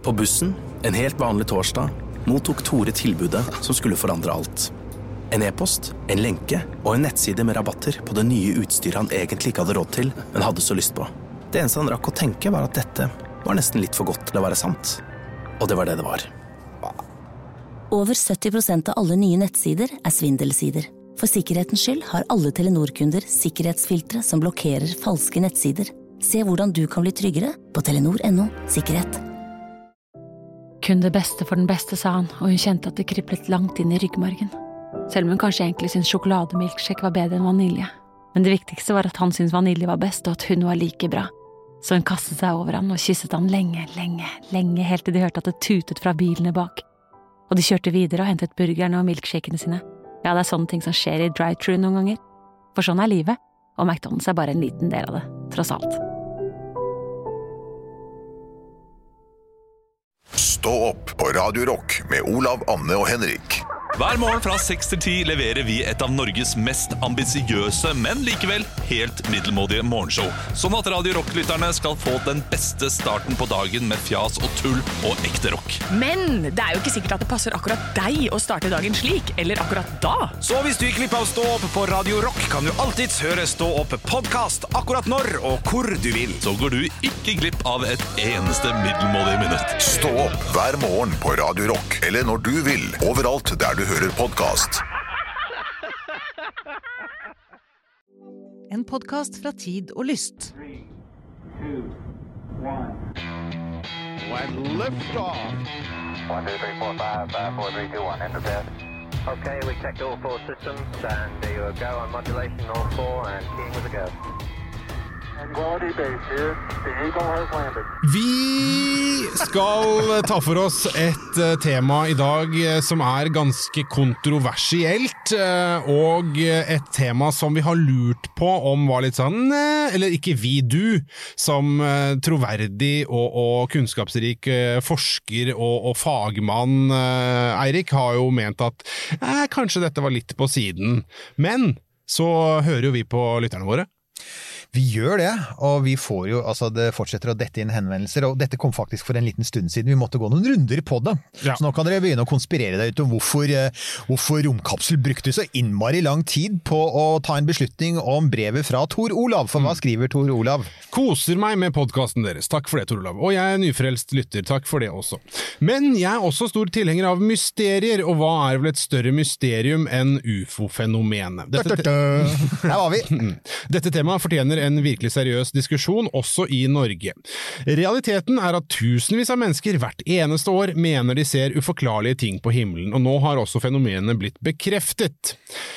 På bussen, en helt vanlig torsdag, mottok Tore tilbudet som skulle forandre alt. En e-post, en lenke og en nettside med rabatter på det nye utstyret han egentlig ikke hadde råd til, men hadde så lyst på. Det eneste han rakk å tenke var at dette var nesten litt for godt til å være sant. Og det var det det var. Over 70% av alle nye nettsider er svindelsider. For sikkerhetens skyld har alle Telenor-kunder sikkerhetsfiltre som blokkerer falske nettsider. Se hvordan du kan bli tryggere på telenor.no/sikkerhet. Kun det beste for den beste, sa han, og hun kjente at det kriblet langt inn i ryggmargen. Selv om hun kanskje egentlig syntes sjokolademilkshake var bedre enn vanilje. Men det viktigste var at han syntes vanilje var best, og at hun var like bra. Så hun kastet seg over han og kysset han lenge, helt til de hørte at det tutet fra bilene bak. Og de kjørte videre og hentet burgerne og milkshakene sine. Ja, det er sånne ting som skjer i drive-thru noen ganger. For sånn er livet, og McDonald's er bare en liten del av det, tross alt. Stå opp på Radio Rock med Olav, Anne og Henrik. Hver morgen fra 6 til 10 leverer vi et av Norges mest ambisiøse, men likevel helt middelmådige morgenshow. Sånn at Radio Rock-lytterne skal få den beste starten på dagen med fjas og tull og ekte rock. Men det er jo ikke sikkert at det passer akkurat deg å starte dagen slik, eller akkurat da. Så hvis du gikk glipp av Stå opp på Radio Rock, kan du alltids høre Stå opp podcast akkurat når og hvor du vil. Så går du ikke glipp av et eneste middelmådig minutt. Stå opp hver morgen på Radio Rock, eller når du vil, overalt der du hører podcast. En podcast fra Tid og Lyst. 3, 2, 1. When lift off. 1, 2, 3, 4, 5, 4, 3, 2, 1, enter bed. Okay, we checked all 4 systems, and there you go on modulation, all 4, and keying with a go. Vi skal ta for oss et tema i dag som er ganske kontroversielt, og et tema som vi har lurt på om var litt sånn, eller ikke vi, du, som troverdig og kunnskapsrik forsker og fagmann, Eirik, har jo ment at kanskje dette var litt på siden. Men så hører jo vi på lytterne våre. Vi gjør det, og vi får jo, altså det fortsetter å dette inn henvendelser, og dette kom faktisk for en liten stund siden, vi måtte gå noen runder på det. Ja. Så nå kan dere begynne å konspirere deg ut om hvorfor romkapsel brukte så innmari lang tid på å ta en beslutning om brevet fra Tor Olav. For hva skriver Tor Olav? Koser meg med podcasten deres, takk for det Tor Olav, og jeg er nyfrelst lytter, takk for det også. Men jeg er også stor tilhenger av mysterier, og hva er vel et større mysterium enn UFO-fenomenet? Der var vi! Dette temaet fortjener en virkelig seriøs diskusjon også i Norge. Realiteten er at tusenvis av mennesker hvert eneste år mener de ser uforklarlige ting på himmelen, og nå har også fenomenet blitt bekreftet.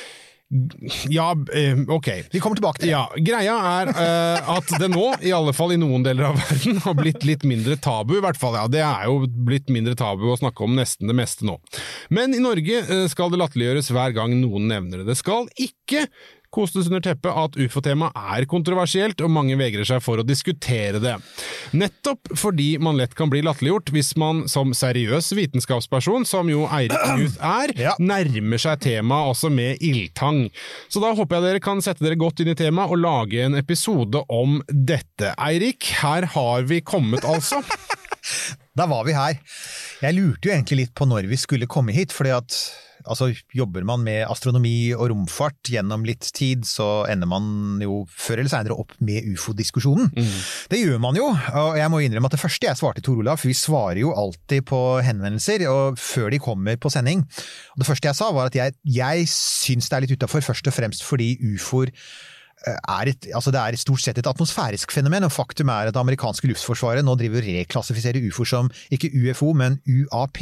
Ja, ok. Vi kommer tilbake til det. Ja, greia er at det nå, i alle fall i noen deler av verden, har blitt litt mindre tabu, i hvert fall, ja, det er jo blitt mindre tabu å snakke om nesten det meste nå. Men i Norge skal det latterliggjøres hver gang noen nevner det. Det skal ikke kostes under teppet at UFO-tema er kontroversielt, og mange vegrer seg for å diskutere det. Nettopp fordi man lett kan bli latterliggjort hvis man som seriøs vitenskapsperson, som jo Eirik Knut er, nærmer seg temaet også med ildtang. Så da håper jeg dere kan sette dere godt inn i temaet og lage en episode om dette. Eirik, her har vi kommet altså. Da var vi her. Jeg lurte jo egentlig litt på når vi skulle komme hit, fordi at jobber man med astronomi og romfart gjennom litt tid, så ender man jo før eller senere opp med UFO-diskusjonen. Det gjør man jo, og jeg må innrømme at det første jeg svarte Tor Olav, for vi svarer jo alltid på henvendelser, og før de kommer på sending. Og det første jeg sa var at jeg synes det er litt utenfor, først og fremst fordi UFO'er det er stort sett et atmosfærisk fenomen, og faktum er at det amerikanske luftforsvaret nå driver reklassifiserer UFO'er som ikke UFO, men UAP,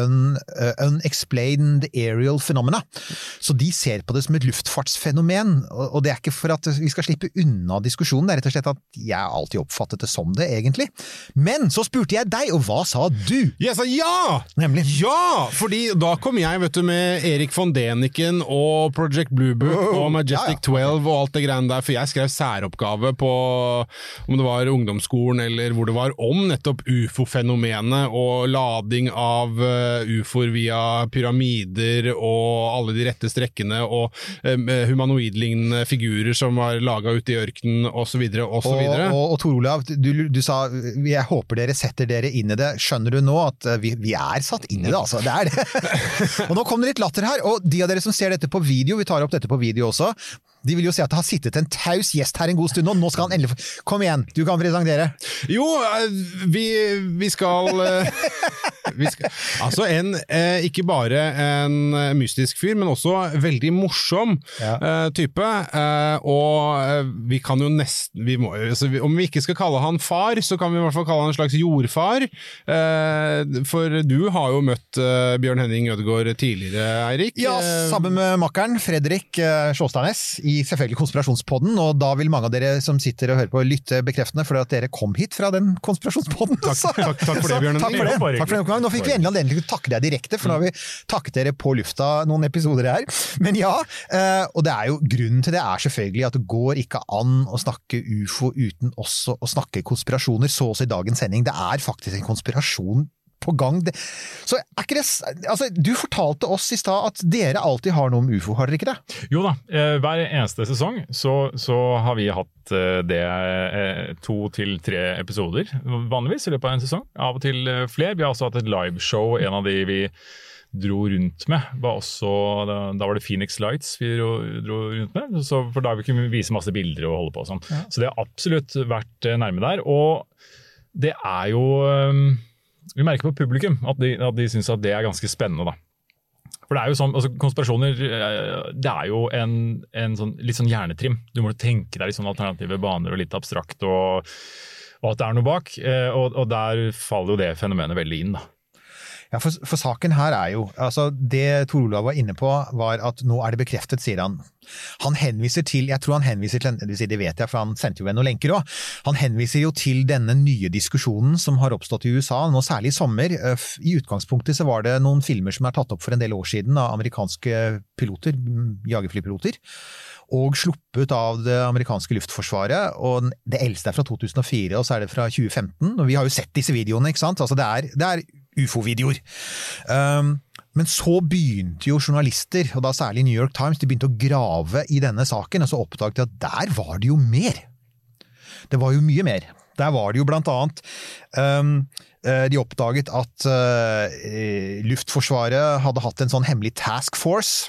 Unexplained Aerial Phenomena. Så de ser på det som et luftfartsfenomen, og det er ikke for at vi skal slippe unna diskusjonen, det er rett og slett at jeg alltid oppfattet det som det, egentlig. Men så spurte jeg deg, og hva sa du? Jeg sa ja! Nemlig? Ja! Fordi da kom jeg, vet du, med Erik von Däniken og Project Blue Book og Majestic 12 og alt det greiene der, der, for jeg skrev særoppgave på om det var ungdomsskolen eller hvor det var om nettopp UFO-fenomenet og lading av UFOer via pyramider og alle de rette strekkene og humanoidlignende figurer som var laget ute i ørkenen og så videre og så videre. Og Tor Olav, du sa jeg håper dere setter dere inn i det. Skjønner du nå at vi er satt inn i det, altså? Det er det. Og nå kom det litt latter her, og de av dere som ser dette på video, vi tar opp dette på video også, de vil jo si at det har sittet en taus gjest her en god stund, og nå skal han endelig... Kom igjen, du kan presentere. Jo, vi skal... altså ikke bare en mystisk fyr, men også veldig morsom type, og vi kan jo nesten... om vi ikke skal kalle han far, så kan vi i hvert fall kalle han en slags jordfar, for du har jo møtt Bjørn Henning Ødegaard tidligere, Eirik. Ja, sammen med makkeren Fredrik Sjåstadnes i selvfølgelig Konspirasjonspodden, og da vil mange av dere som sitter og hører på lytte bekreftende for at dere kom hit fra den Konspirasjonspodden. Takk for det, Bjørn. Takk for det. Nå fikk vi endelig anledning til å takke deg direkte, for nå har vi takket dere på lufta noen episoder her. Men ja, og det er jo grunnen til det er selvfølgelig at det går ikke an å snakke UFO uten også å snakke konspirasjoner, så også i dagens sending. Det er faktisk en konspirasjon på gang. Så er ikke det, altså, du fortalte oss i stad at dere alltid har noe om UFO, har dere ikke det? Jo da, hver eneste sesong så har vi hatt det 2 til 3 episoder, vanligvis i løpet av en sesong, av og til flere. Vi har også hatt et liveshow, en av de vi dro rundt med, var også, da var det Phoenix Lights vi dro rundt med, for da vi kunne vise masse bilder og holde på og sånn. Ja. Så det har absolutt vært nærme der, og det er jo... Vi merker på publikum at de synes at det er ganske spennende da. For det er jo sånn, altså konspirasjoner, det er jo en sånn, litt sånn hjernetrim. Du må tenke deg litt sånn alternative baner og litt abstrakt, og at det er noe bak, og der faller jo det fenomenet veldig inn da. Ja, for saken her er jo, altså det Tor Olav var inne på var at nå er det bekreftet, sier han. Han henviser til, jeg tror han henviser til, det vet jeg, for han sendte jo noen lenker også, han henviser jo til denne nye diskusjonen som har oppstått i USA, nå særlig i sommer. I utgangspunktet så var det noen filmer som er tatt opp for en del år siden av amerikanske piloter, jagerflypiloter, og sluppet av det amerikanske luftforsvaret, og det eldste er fra 2004, og så er det fra 2015, og vi har jo sett disse videoene, ikke sant? Altså det er UFO-videoer. Men så begynte jo journalister, og da særlig New York Times, de begynte å grave i denne saken, og så oppdaget de at der var det jo mer. Det var jo mye mer. Der var det jo blant annet, de oppdaget at Luftforsvaret hadde hatt en sånn hemmelig task force,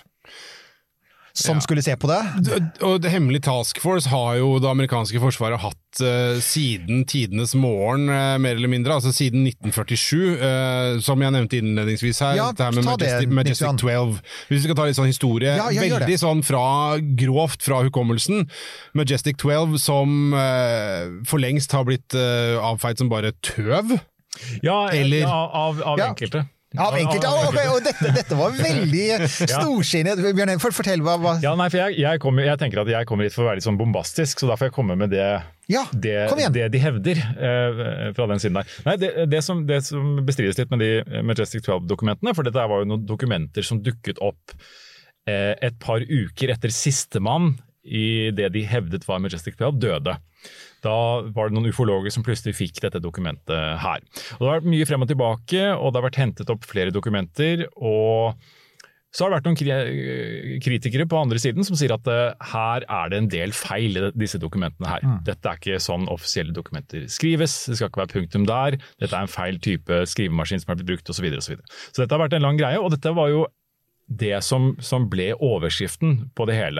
som skulle se på det. Og det hemmelige task force har jo det amerikanske forsvaret hatt siden tidenes morgen, mer eller mindre, altså siden 1947, som jeg nevnte innledningsvis her, ja, det her med Majestic 12. Hvis vi skal ta litt sånn historie, veldig sånn grovt fra hukommelsen, Majestic 12 som for lengst har blitt avfeid som bare tøv. Ja, eller, av enkelte. Av enkelte, og dette var veldig storsinnet. Bjørn, fortell hva... Ja, nei, for jeg tenker at jeg kommer hit for å være litt sånn bombastisk, så derfor jeg kommer med det de hevder fra den siden der. Nei, det som bestrides litt med de Majestic 12-dokumentene, for dette var jo noen dokumenter som dukket opp et par uker etter sistemann i det de hevdet var Majestic 12 døde. Da var det noen ufologer som plutselig fikk dette dokumentet her. Og det har vært mye frem og tilbake, og det har vært hentet opp flere dokumenter, og så har det vært noen kritikere på andre siden som sier at her er det en del feil i disse dokumentene her. Dette er ikke sånn offisielle dokumenter skrives, det skal ikke være punktum der, dette er en feil type skrivemaskin som har blitt brukt, og så videre og så videre. Så dette har vært en lang greie, og dette var jo det som ble overskriften på det hele,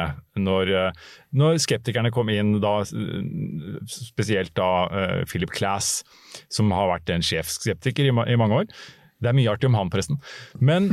når skeptikerne kom inn, da, spesielt da Philip Klass, som har vært en sjefskeptiker i mange år. Det er mye artig om han forresten. Men...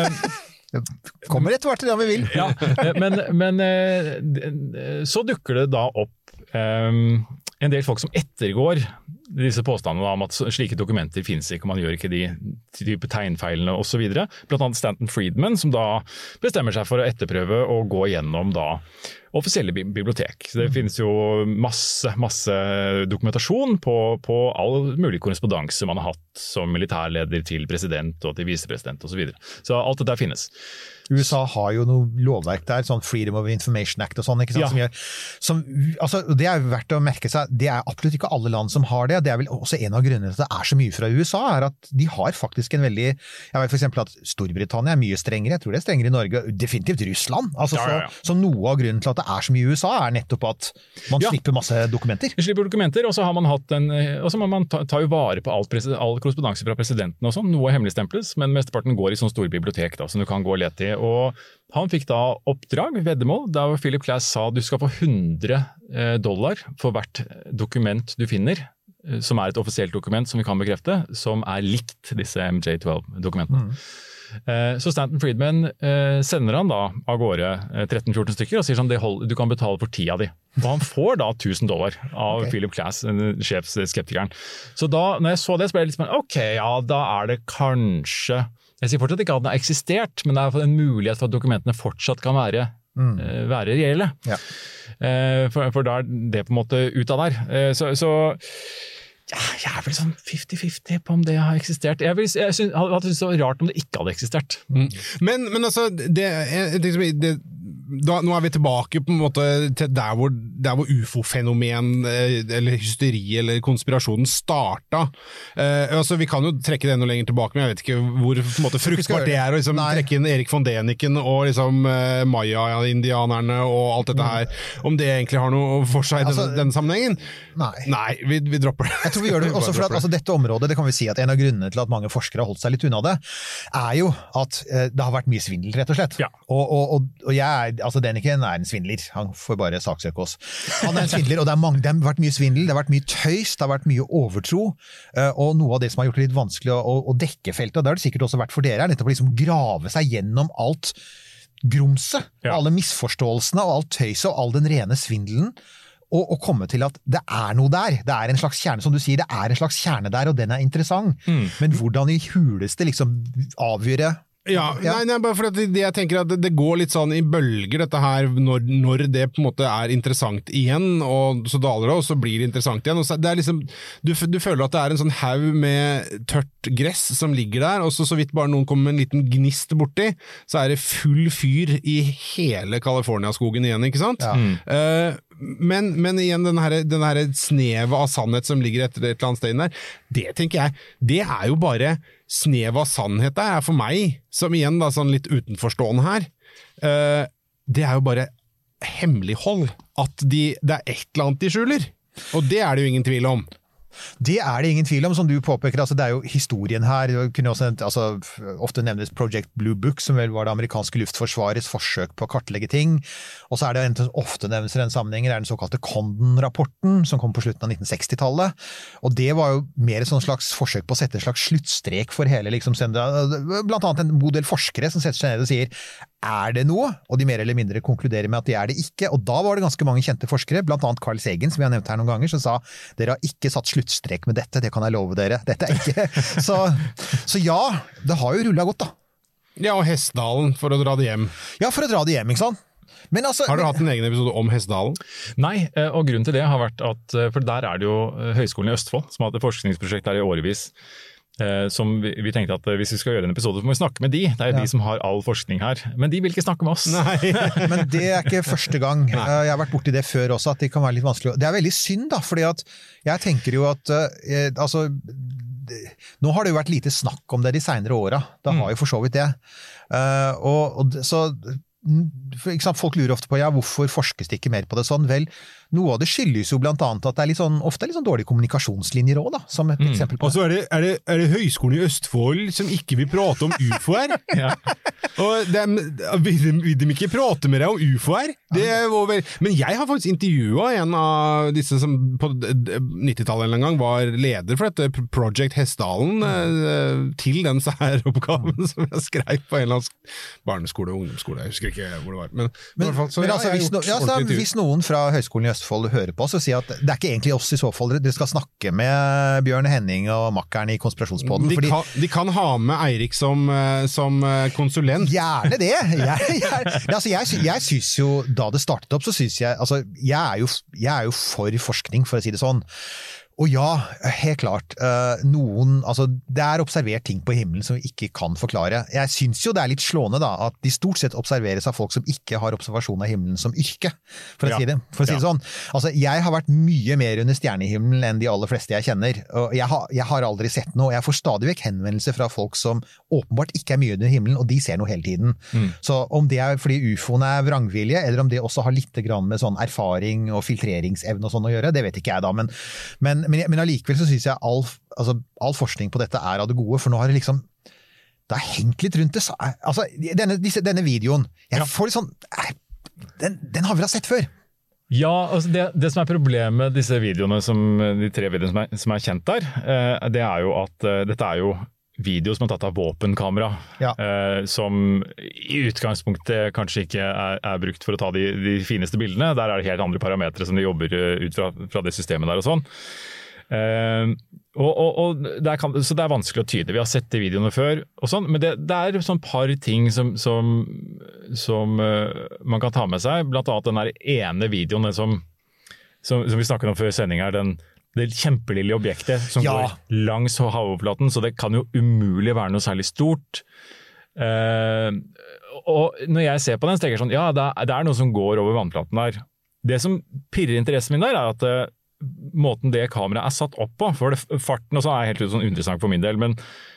kommer etter hvert til det vi vil. Ja, men så dukker det da opp en del folk som ettergår disse påstandene om at slike dokumenter finnes ikke, man gjør ikke de type tegnfeilene og så videre. Blant annet Stanton Friedman, som da bestemmer seg for å etterprøve og gå gjennom da offisielle bibliotek. Så det finnes jo masse dokumentasjon på all mulig korrespondanse man har hatt som militærleder til president og til visepresident og så videre. Så alt det der finnes. USA har jo noe lovverk der, sånn Freedom of Information Act og sånn, ikke sant, altså, det er verdt å merke seg, det er absolutt ikke alle land som har det, det er vel også en av grunnene til at det er så mye fra USA, er at de har faktisk en veldig, jeg vet for eksempel at Storbritannia er mye strengere, jeg tror det er strengere i Norge, definitivt Russland, altså så noe av grunnen til at det er så mye i USA er nettopp at man slipper masse dokumenter. Vi slipper dokumenter, og så har man hatt og så må man ta jo vare på all korrespondanse fra presidenten og sånn, noe hemmeligstemples, men mesteparten går i sånn store bibliotek da, som du kan gå og lete i. Og han fikk da oppdrag, veddemål, der Philip Klass sa du skal få $100 for hvert dokument du finner, som er et offisielt dokument som vi kan bekrefte, som er likt disse MJ-12-dokumentene. Så Stanton Friedman sender han da av gårde 13-14 stykker og sier sånn, du kan betale for 10 av de. Og han får da $1000 av Philip Klass, sjefsskeptikeren. Så da, når jeg så det, så ble jeg litt sånn, ok, ja, da er det kanskje jeg sier fortsatt ikke at den har eksistert, men det er en mulighet for at dokumentene fortsatt kan være reelle. Ja. For da er det på en måte ut av der. Så jeg er vel sånn 50-50 på om det har eksistert. Jeg hadde syntes det var rart om det ikke hadde eksistert. Men altså, nå er vi tilbake på en måte til der hvor UFO-fenomen eller hysteri eller konspirasjonen startet. Altså, vi kan jo trekke det enda lenger tilbake, men jeg vet ikke hvor på en måte fruktbart det er å liksom, trekke inn Erik von Däniken og liksom, Maya-indianerne og alt dette her. Om det egentlig har noe for seg i denne sammenhengen? Nei, vi dropper det. Jeg tror vi gjør det også for at dette området, det kan vi si at en av grunnene til at mange forskere har holdt seg litt unna det, er jo at det har vært mye svindel, rett og slett. Ja. Og jeg Däniken er en svindler, han får bare saksøke oss. Han er en svindler, og det har vært mye svindel, det har vært mye tøys, det har vært mye overtro, og noe av det som har gjort det litt vanskelig å dekke feltet, og det har det sikkert også vært for dere, er nettopp å liksom grave seg gjennom alt grumset, alle misforståelsene og alt tøyset og all den rene svindelen, og komme til at det er noe der. Det er en slags kjerne, som du sier, det er en slags kjerne der, og den er interessant. Men hvordan i huleste liksom avgjøre Nei, bare for at jeg tenker at det går litt sånn i bølger dette her, når det på en måte er interessant igjen, og så daler det, og så blir det interessant igjen. Og så det er liksom, du føler at det er en sånn haug med tørt gress som ligger der, og så vidt bare noen kommer med en liten gnist borti, så er det full fyr i hele California-skogen igjen, ikke sant? Ja. Men igjen, den her snevet av sannhet som ligger etter et eller annet sted der, det tenker jeg, det er jo bare snev av sannhet det er for meg, som igjen da, sånn litt utenforstående her, det er jo bare hemmelighold, at det er et eller annet de skjuler, og det er det jo ingen tvil om. Det er det ingen tvil om, som du påpeker, altså det er jo historien her, det kunne også ofte nevnes Project Blue Book, som vel var det amerikanske luftforsvarets forsøk på å kartlegge ting, og så er det en som ofte nevnes i den sammenhengen, er den såkalte Condon-rapporten, som kom på slutten av 1960-tallet, og det var jo mer et sånn slags forsøk på å sette en slags sluttstrek for hele, liksom, blant annet en god del forskere som setter seg ned og sier, er det noe? Og de mer eller mindre konkluderer med at de er det ikke, og da var det ganske mange kjente forskere, blant annet Carl Sagan, som vi har nevnt her noen ganger, som sa, dere har ikke satt sluttstrek med dette, det kan jeg love dere, dette er ikke, så ja, det har jo rullet godt da. Ja, og Hessdalen, for å dra det hjem. Ja, for å dra det hjem, ikke sant? Men altså, har du hatt en egen episode om Hessdalen? Nei, og grunnen til det har vært at, for der er det jo Høgskolen i Østfold, som har hatt et forskningsprosjekt der i årevis, som vi tenkte at hvis vi skal gjøre en episode så må vi snakke med de, det er de som har all forskning her, men de vil ikke snakke med oss. Nei, men det er ikke første gang. Jeg har vært borti det før også, at det kan være litt vanskelig. Det er veldig synd da, fordi at jeg tenker jo at altså, nå har det jo vært lite snakk om det de senere årene, det har jo for så vidt det. Så folk lurer ofte på, hvorfor forskes det ikke mer på det sånn? Vel, noe av det skyldes jo blant annet at det er litt sånn, ofte litt sånn dårlige kommunikasjonslinjer også, da, som et eksempel på. Og så er det Høgskolen i Østfold som ikke vil prate om UFO her? Og vil de ikke prate med deg om UFO her? Men jeg har faktisk intervjuet en av disse som på 90-tallet en gang var leder for dette Project Hessdalen til den særoppgaven som jeg skrev på en eller annen barneskole og ungdomsskole, jeg husker ikke hvor det var. Men i hvert fall, så hvis noen fra Høgskolen i Østfold Østfold hører på oss, og si at det ikke egentlig oss I så fall, dere skal snakke med Bjørn Henning og makkeren I Konspirasjonspodden. De kan ha med Eirik som konsulent. Gjerne det! Jeg synes jo, da det startet opp, så synes jeg, altså, jeg er jo for forskning, for å si det sånn. Og ja, helt klart, altså, det observert ting på himmelen som vi ikke kan forklare. Jeg synes jo det litt slående da, at de stort sett observeres av folk som ikke har observasjon av himmelen som yrke, for å si det sånn. Altså, jeg har vært mye mer under stjernehimmelen enn de aller fleste jeg kjenner, og jeg har aldri sett noe, og jeg får stadig vekk henvendelser fra folk som åpenbart ikke mye under himmelen, og de ser noe hele tiden. Så om det fordi UFOene vrangvilje, eller om det også har litt grann med sånn erfaring og filtreringsevne og sånn å gjøre, det vet ikke jeg da, men allikevel så synes jeg all forskning på dette av det gode, for nå har det liksom det har hengt litt rundt det. Altså, denne videoen, jeg får litt sånn, den har vi da sett før. Ja, altså det som problemet med disse videoene, de 3 videoene som kjent der, det jo at dette jo video som tatt av våpenkamera, som I utgangspunktet kanskje ikke brukt for å ta de fineste bildene. Der det helt andre parametre som de jobber ut fra det systemet der og sånn. Så det vanskelig å tyde. Vi har sett de videoene før og sånn, men det sånn par ting som man kan ta med seg, blant annet den der ene videoen som vi snakket om før sending det kjempelille objektet som går langs havoverflaten, så det kan jo umulig være noe særlig stort. Og når jeg ser på den, så tenker jeg sånn, ja, det noe som går over vannflaten der. Det som pirrer interessen min der at måten det kameraet satt opp på, for farten også helt sånn interessant for min del, men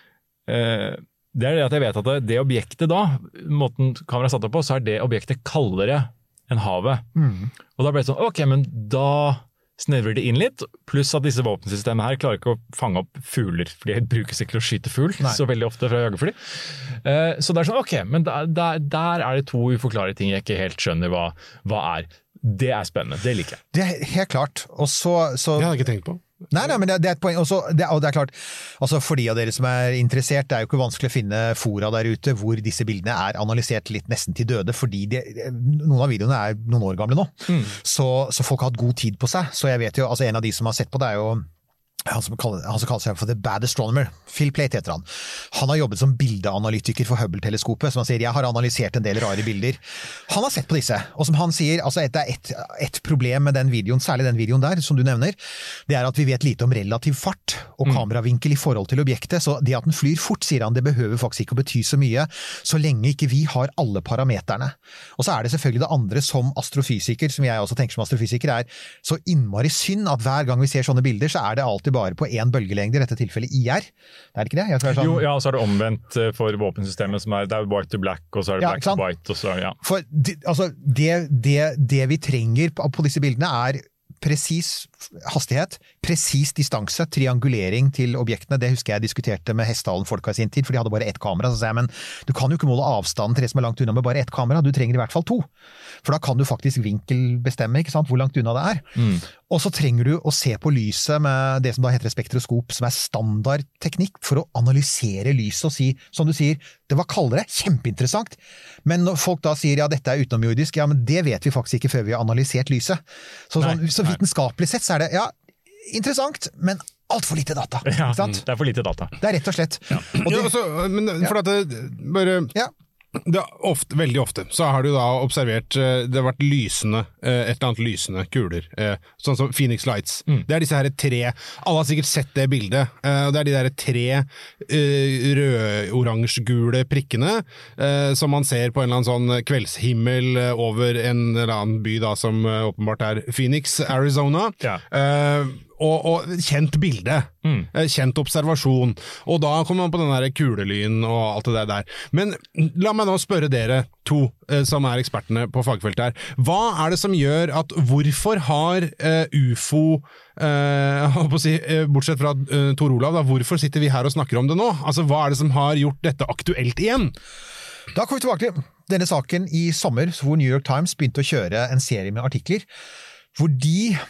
det det at jeg vet at det objektet da, måten kameraet satt opp på, så det objektet kaldere enn havet. Og da ble det sånn, ok, men da snevrer det inn litt, pluss at disse våpensystemene her klarer ikke å fange opp fugler, for de brukes ikke til å skyte fugl så veldig ofte fra jagerfly. Så det sånn, ok, men der det 2 uforklarlige ting jeg ikke helt skjønner hva Det spennende, det liker jeg. Det helt klart, og så Det har jeg ikke tenkt på. Nei, men det et poeng, og det klart, altså for de av dere som interessert, det jo ikke vanskelig å finne fora der ute hvor disse bildene analysert litt nesten til døde, fordi noen av videoene noen år gamle nå, så folk har hatt god tid på seg, så jeg vet jo, altså en av de som har sett på det jo han som kaller seg for The Bad Astronomer, Phil Plait heter han. Han har jobbet som bildeanalytiker for Hubble-teleskopet, som han sier, jeg har analysert en del rare bilder. Han har sett på disse, og som han sier, altså et problem med den videoen, særlig den videoen der, som du nevner, det at vi vet lite om relativ fart og kameravinkel I forhold til objektet, så det at den flyr fort, sier han, det behøver faktisk ikke å bety så mye, så lenge ikke vi har alle parameterne. Og så det selvfølgelig det andre som astrofysiker, som jeg også tenker som astrofysiker, så innmari synd at hver gang vi ser sånne bilder, så det alltid bare på en bølgelengde, I dette tilfellet IR. Det ikke det? Jeg tror sånn... Jo, ja, så det omvendt for våpensystemet, som det white to black, og så det black to white, og så, For det vi trenger på disse bildene presis hastighet, presis distanse, triangulering til objektene. Det husker jeg diskuterte med Hessdalen-folka I sin tid, for de hadde bare ett kamera. Så sa jeg, men du kan jo ikke måle avstanden til det som langt unna med bare ett kamera, du trenger I hvert fall 2. For da kan du faktisk vinkelbestemme, ikke sant, hvor langt unna det Og så trenger du å se på lyset med det som da heter spektroskop, som standardteknikk for å analysere lyset og si, som du sier, det var kaldere, kjempeinteressant. Men når folk da sier, ja, dette utenomjordisk, ja, men det vet vi faktisk ikke før vi har analysert lyset. Så vitenskapelig sett så det, ja, interessant, men alt for lite data. Ja, det for lite data. Det rett og slett. Og det, men for at det bare... Ja. Veldig ofte så har du da observert det har vært lysende, et eller annet lysende kuler, sånn som Phoenix Lights. Det disse her 3, alle har sikkert sett det bildet, det de der 3 rød-oransje-gule prikkene som man ser på en eller annen sånn kveldshimmel over en eller annen by da, som åpenbart Phoenix, Arizona. Og kjent bilde, kjent observasjon, og da kommer man på den der kulelyn og alt det der. Men la meg nå spørre dere 2 som ekspertene på fagfeltet her. Hva det som gjør at hvorfor har UFO, bortsett fra Tor Olav, da, hvorfor sitter vi her og snakker om det nå? Altså, hva det som har gjort dette aktuelt igjen? Da kommer vi tilbake til denne saken I sommer, hvor New York Times begynte å kjøre en serie med artikler, hvor de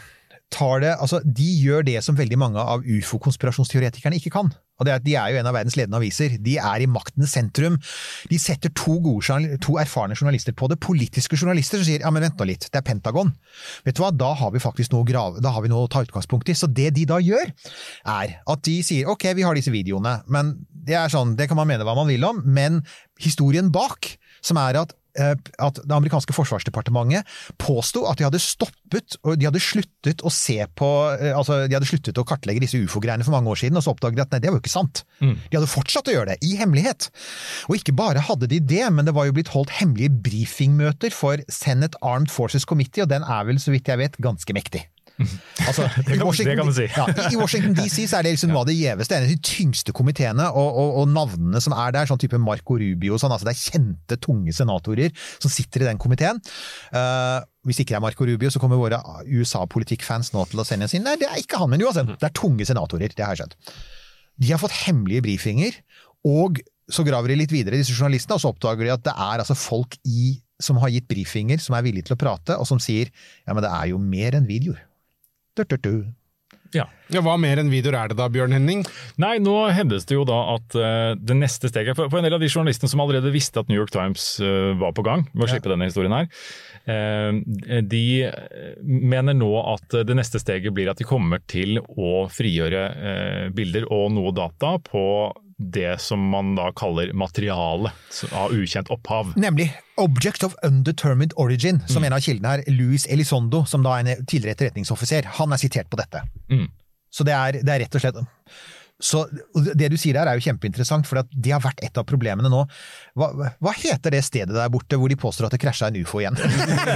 de gjør det som veldig mange av UFO-konspirasjonsteoretikerne ikke kan. Og det at de jo en av verdens ledende aviser. De i maktens sentrum. De setter to erfarne journalister på det. Politiske journalister som sier, ja, men vent nå litt, det Pentagon. Vet du hva, da har vi faktisk noe å ta utgangspunkt i. Så det de da gjør, at de sier, ok, vi har disse videoene, men det sånn, det kan man mene hva man vil om, men historien bak, som at det amerikanske forsvarsdepartementet påstod at de hadde stoppet, og de hadde sluttet å se på, de hadde sluttet å kartlegge disse UFO-greiene for mange år siden, og så oppdaget de at nei, det var jo ikke sant. De hadde fortsatt å gjøre det, i hemmelighet. Og ikke bare hadde de det, men det var jo blitt holdt hemmelige briefingmøter for Senate Armed Forces Committee, og den vel, så vidt jeg vet, ganske mektig. Det kan du si. I Washington DC så det liksom noe av det gjeveste, en av de tyngste komiteene og navnene som der, sånn type Marco Rubio og sånn, det kjente, tunge senatorer som sitter i den komiteen. Hvis ikke det Marco Rubio, så kommer våre USA-politikkfans nå til å sende sin. Nei, det ikke han, men uansett, det tunge senatorer, det har jeg skjønt. De har fått hemmelige briefinger, og så graver de litt videre, disse journalistene, og så oppdager de at det altså folk som har gitt briefinger, som villige til å prate, og som sier, ja, men det jo mer enn videoer. Ja, hva mer enn videoer det da, Bjørn Henning? Nei, nå hevdes det jo da at det neste steget, for en del av de journalistene som allerede visste at New York Times var på gang med å slippe denne historien her, de mener nå at det neste steget blir at de kommer til å frigjøre bilder og noe data på det som man da kaller materiale av ukjent opphav. Nemlig Object of Undetermined Origin, som en av kildene her, Luis Elizondo, som da en tidligere etterretningsoffiser, han sitert på dette. Så det rett og slett... Så det du sier her jo kjempeinteressant, for det har vært et av problemene nå. Hva heter det stedet der borte hvor de påstår at det krasjet en UFO igjen?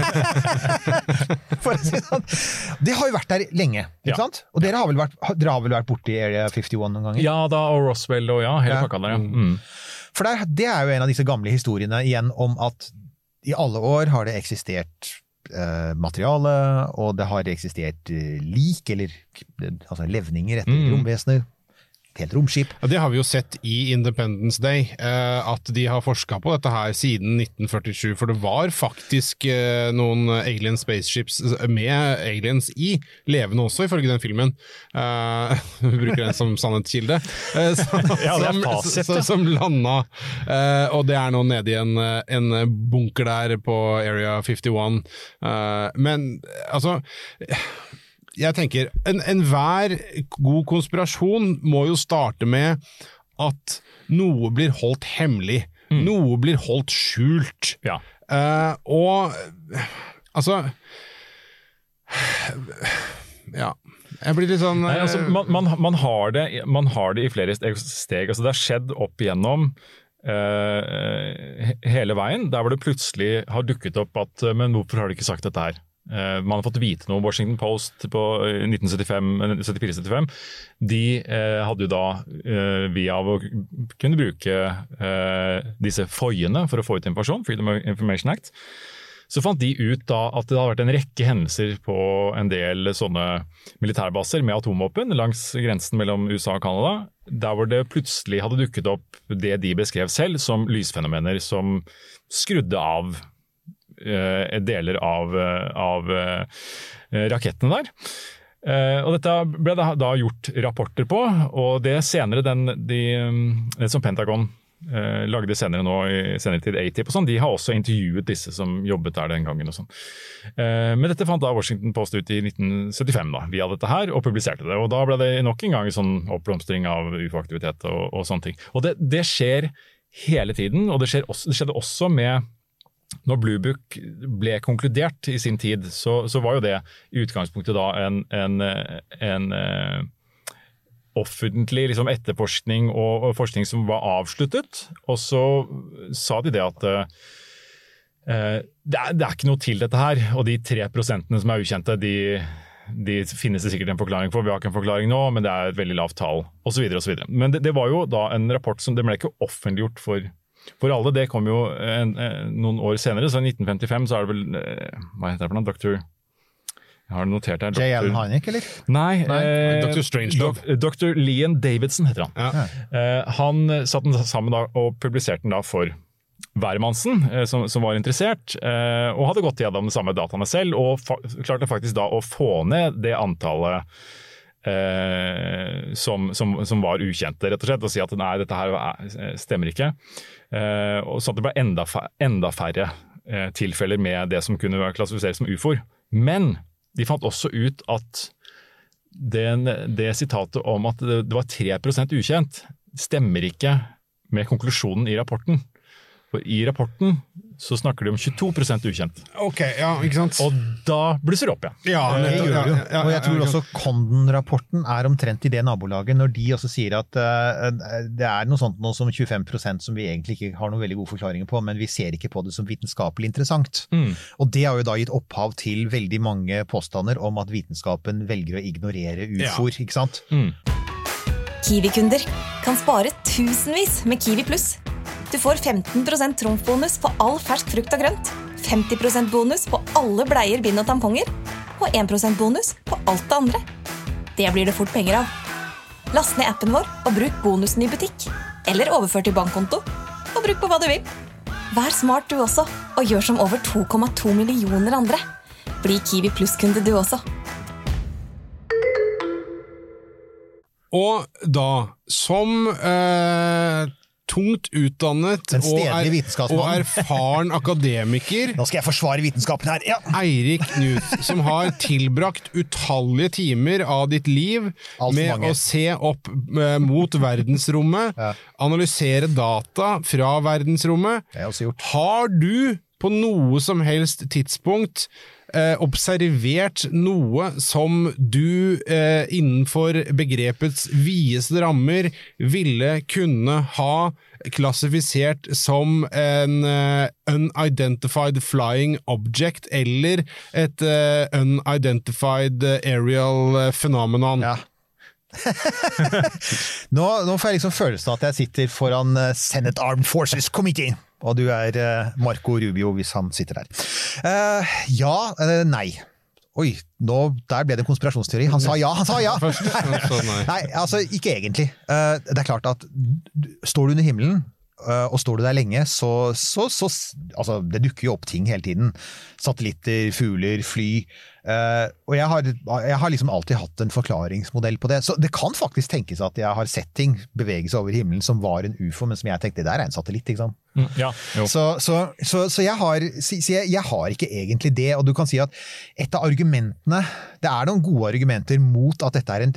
For å si sånn. Det har jo vært der lenge, ikke sant? Og dere har vel vært borte i Area 51 noen ganger? Ja, da, og Roswell og hele pakka der, ja. For det jo en av disse gamle historiene igjen om at i alle år har det eksistert materiale, og det har eksistert lik, eller levninger etter romvesener, helt romskip. Ja, det har vi jo sett i Independence Day, at de har forsket på dette her siden 1947, for det var faktisk noen alien spaceships med aliens i, levende også ifølge den filmen. Vi bruker den som sannhetskilde. Som landet, og det nå nede i en bunker der på Area 51. Men, altså... Jeg tenker, enhver god konspirasjon må jo starte med at noe blir holdt hemmelig. Noe blir holdt skjult. Ja. Og, altså... Ja... Jeg blir litt sånn... Nei, altså, man har det i flere steg. Altså, det har skjedd opp igjennom hele veien, der hvor det plutselig har dukket opp at men hvorfor har du ikke sagt dette her? Man har fått vite noe. Washington Post på 1974-75 de hadde jo da via å kunne bruke disse foiene for å få ut informasjon, Freedom of Information Act, så fant de ut da at det hadde vært en rekke hendelser på en del sånne militærbaser med atomvåpen langs grensen mellom USA og Canada, der hvor det plutselig hadde dukket opp det de beskrev selv som lysfenomener som skrudde av deler av rakettene der. Og dette ble da gjort rapporter på, og det senere det som Pentagon lagde senere nå i senere tid A-tip og sånn, de har også intervjuet disse som jobbet der den gangen og sånn. Men dette fant da Washington Post ut i 1975 da, via dette her, og publiserte det. Og da ble det nok en gang sånn oppblomstring av UFO-aktivitet og sånne ting. Og det skjer hele tiden, og det skjedde også med når Blue Book ble konkludert i sin tid, så var jo det i utgangspunktet da en offentlig liksom etterforskning og forskning som var avsluttet, og så sa de det at det ikke noe til dette her, og de 3% som ukjente, de finnes det sikkert en forklaring for, vi har ikke en forklaring nå, men det et veldig lavt tall, og så videre og så videre. Men det var jo da en rapport som det ble ikke offentliggjort for alle. Det kom jo noen år senere, så i 1955 så det vel, hva heter det for noe, jeg har notert her. J.L. Hynek, eller? Nei, Dr. Strangelove. Dr. Leon Davidson heter han. Ja. Han satt den sammen da, og publiserte den da for Værmannsen, som var interessert, og hadde gått gjennom de samme dataene selv, og klarte faktisk da å få ned det antallet som var ukjente, rett og slett, og si at nei, dette her stemmer ikke. Og så at det ble enda færre tilfeller med det som kunne klassifiseres som UFOer. Men de fant også ut at det sitatet om at det var 3% ukjent, stemmer ikke med konklusjonen i rapporten. For i rapporten så snakker de om 22% ukjent. Ok, ja, ikke sant? Og da blusser det opp igjen. Ja, det gjør det jo. Og jeg tror også Condon-rapporten omtrent i det nabolaget, når de også sier at det noe sånt nå som 25% som vi egentlig ikke har noen veldig gode forklaringer på, men vi ser ikke på det som vitenskapelig interessant. Og det har jo da gitt opphav til veldig mange påstander om at vitenskapen velger å ignorere UFOer, ikke sant? Kiwi-kunder kan spare tusenvis med Kiwi Plus. Du får 15% trumfbonus på all fersk frukt og grønt, 50% bonus på alle bleier, bind og tamponger, og 1% bonus på alt det andre. Det blir det fort penger av. Last ned appen vår og bruk bonusen i butikk, eller overfør til bankkonto, og bruk på hva du vil. Vær smart du også, og gjør som over 2,2 millioner andre. Bli Kiwi Plus-kunde du også. Og da, som tungt utdannet og erfaren akademiker. Nå skal jeg forsvare vitenskapen her. Ja. Eirik Knut, som har tilbrakt utallige timer av ditt liv med å se opp mot verdensrommet, analysere data fra verdensrommet. Har du på noe som helst tidspunkt observert noe som du innenfor begrepets videste rammer ville kunne ha klassifisert som en unidentified flying object eller et unidentified aerial phenomenon? Ja. nå får jeg liksom følelsen av at jeg sitter foran Senate Armed Forces Committee. Og du Marco Rubio hvis han sitter der. Nei. Oi, der ble det en konspirasjonsteori. Han sa ja! Nei, altså ikke egentlig. Det klart at står du under himmelen, og står du der lenge, så altså, det dukker jo opp ting hele tiden. Satellitter, fugler, fly. Og jeg har liksom alltid hatt en forklaringsmodell på det. Så det kan faktisk tenkes at jeg har sett ting bevege seg over himmelen som var en UFO, men som jeg tenkte, det der en satellitt, ikke sant? Ja, så jeg har ikke egentlig det, og du kan si at et av argumentene, det noen gode argumenter mot at dette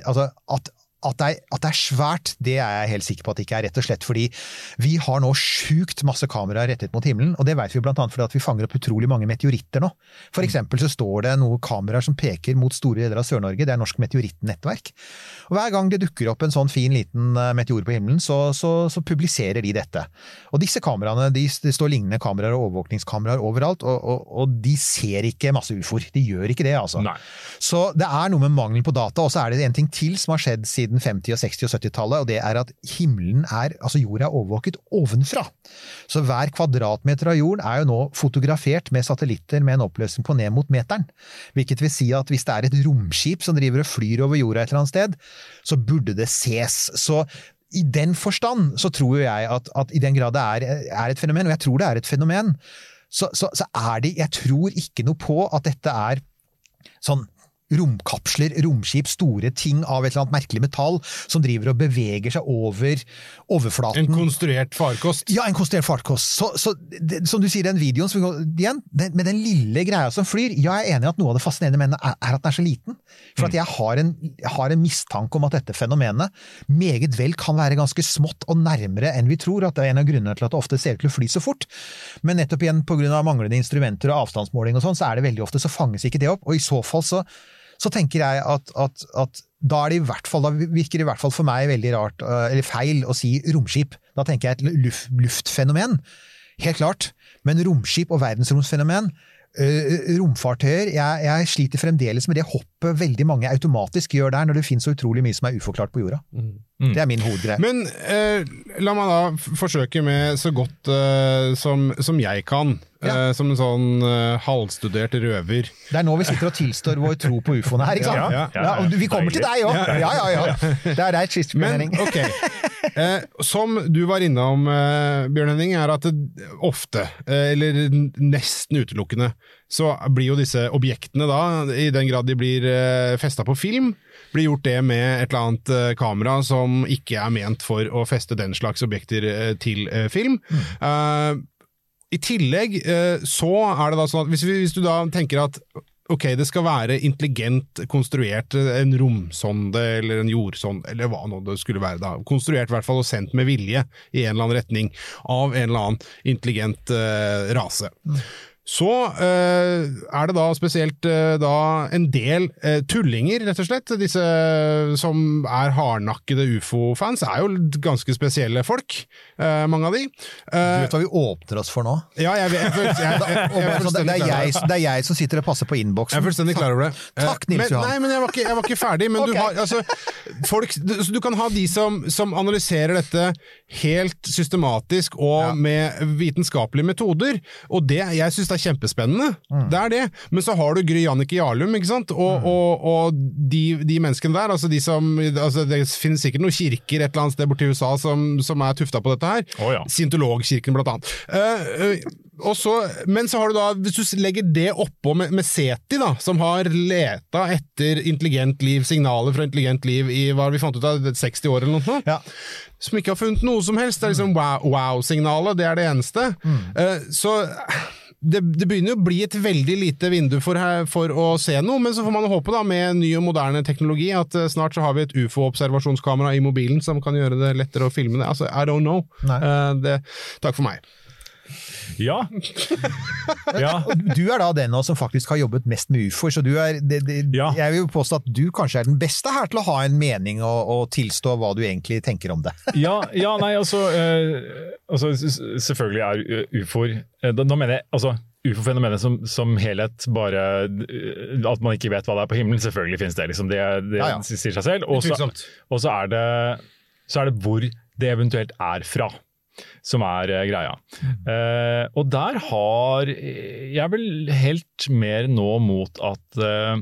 at det svært, det jeg helt sikker på at det ikke rett og slett fordi vi har nå sjukt masse kameraer rettet mot himmelen, og det vet vi blant annet fordi at vi fanger opp utrolig mange meteoritter nå. For eksempel så står det noen kameraer som peker mot store deler av Sør-Norge, det Norsk Meteorittnettverk. Og hver gang det dukker opp en sånn fin liten meteor på himmelen, så publiserer de dette. Og disse kameraene, det står lignende kameraer og overvåkningskameraer overalt, og de ser ikke masse UFOer. De gjør ikke det, altså. Nei. Så det noe med mangel på data, og så det en ting til som har skjedd siden 50-, 60- og 70-tallet, og det at himmelen altså jorda overvåket ovenfra. Så hver kvadratmeter av jorden jo nå fotografert med satellitter med en oppløsning på ned mot meteren. Hvilket vil si at hvis det et romskip som driver og flyr over jorda et eller annet sted, så burde det ses. Så i den forstand så tror jeg at i den grad det et fenomen, og jeg tror det et fenomen, så det, jeg tror ikke noe på at dette sånn romkapsler, romskip, store ting av et eller annet merkelig metall som driver og beveger seg over overflaten. En konstruert farkost. Ja, en konstruert farkost. Så det, som du sier, den videoen igjen, med den lille greia som flyr, jeg enig i at noe av det fascinerende med den at den så liten. For at jeg har en mistanke om at dette fenomenet meget vel kan være ganske smått og nærmere enn vi tror, at det en av grunnene til at det ofte ser ut til å fly så fort. Men nettopp igjen på grunn av manglende instrumenter og avstandsmåling og sånn, så det veldig ofte så fanges ikke det opp, og i så fall så tenker jeg at da det i hvert fall, da virker det i hvert fall for meg veldig rart, eller feil å si romskip. Da tenker jeg et luftfenomen, helt klart, men romskip og verdensromsfenomen, romfartøyer, jeg sliter fremdeles med det hoppet veldig mange automatisk gjør der, når det finnes så utrolig mye som uforklart på jorda. Det min hovedgreie. Men la meg da forsøke med så godt som jeg kan som en sånn halvstudert røver. Det nå vi sitter og tilstår vår tro på UFOene her, ikke sant? Ja, og vi kommer til deg også. Ja. Det et siste, Bjørn Henning. Men, ok. Som du var innom, Bjørn Henning, at det ofte, eller nesten utelukkende, så blir jo disse objektene da, i den grad de blir festet på film, blir gjort det med et eller annet kamera som ikke ment for å feste den slags objekter til film. I tillegg så det da sånn at hvis du da tenker at ok, det skal være intelligent konstruert, en romsonde eller en jordsonde, eller hva nå det skulle være da, konstruert i hvert fall og sendt med vilje i en eller annen retning av en eller annen intelligent rase. Så det da spesielt da en del tullinger, rett og slett. Disse som hardnakkede UFO-fans jo ganske spesielle folk, mange av de. Du vet hva vi åpner oss for nå? Ja, jeg det jeg som sitter og passer på innboksen. Jeg fullstendig klar over det. Takk, Nils Johan. Nei, men jeg var ikke ferdig. Men okay. Du har, altså, folk, du kan ha de som analyserer dette helt systematisk og med vitenskapelige metoder, og det, jeg synes det kjempespennende. Det det. Men så har du Gry Jannicke Jarlum, ikke sant? Og de menneskene der, altså de som, altså det finnes sikkert noen kirker et eller annet sted borte i USA som tufta på dette her. Scientologkirken blant annet. Men så har du da, hvis du legger det oppå med SETI da, som har leta etter intelligent liv, signaler fra intelligent liv i, hva vi fant ut av, 60 år eller noe, som ikke har funnet noe som helst, det liksom wow-signalet, det det eneste. Så det begynner å bli et veldig lite vindu for å se noe, men så får man håpe da med ny og moderne teknologi at snart så har vi et UFO-observasjonskamera i mobilen som kan gjøre det lettere å filme det. Altså, I don't know. Takk for meg. Ja. Du da den som faktisk har jobbet mest med UFO, så jeg vil jo påstå at du kanskje den beste her til å ha en mening og tilstå hva du egentlig tenker om det. Selvfølgelig UFOer, nå mener jeg, altså UFO-fenomenet som helhet, bare at man ikke vet hva det på himmelen, selvfølgelig finnes det, liksom, det sier seg selv, og så det hvor det eventuelt fra. Som greia. Og der har jeg vel helt mer nå mot at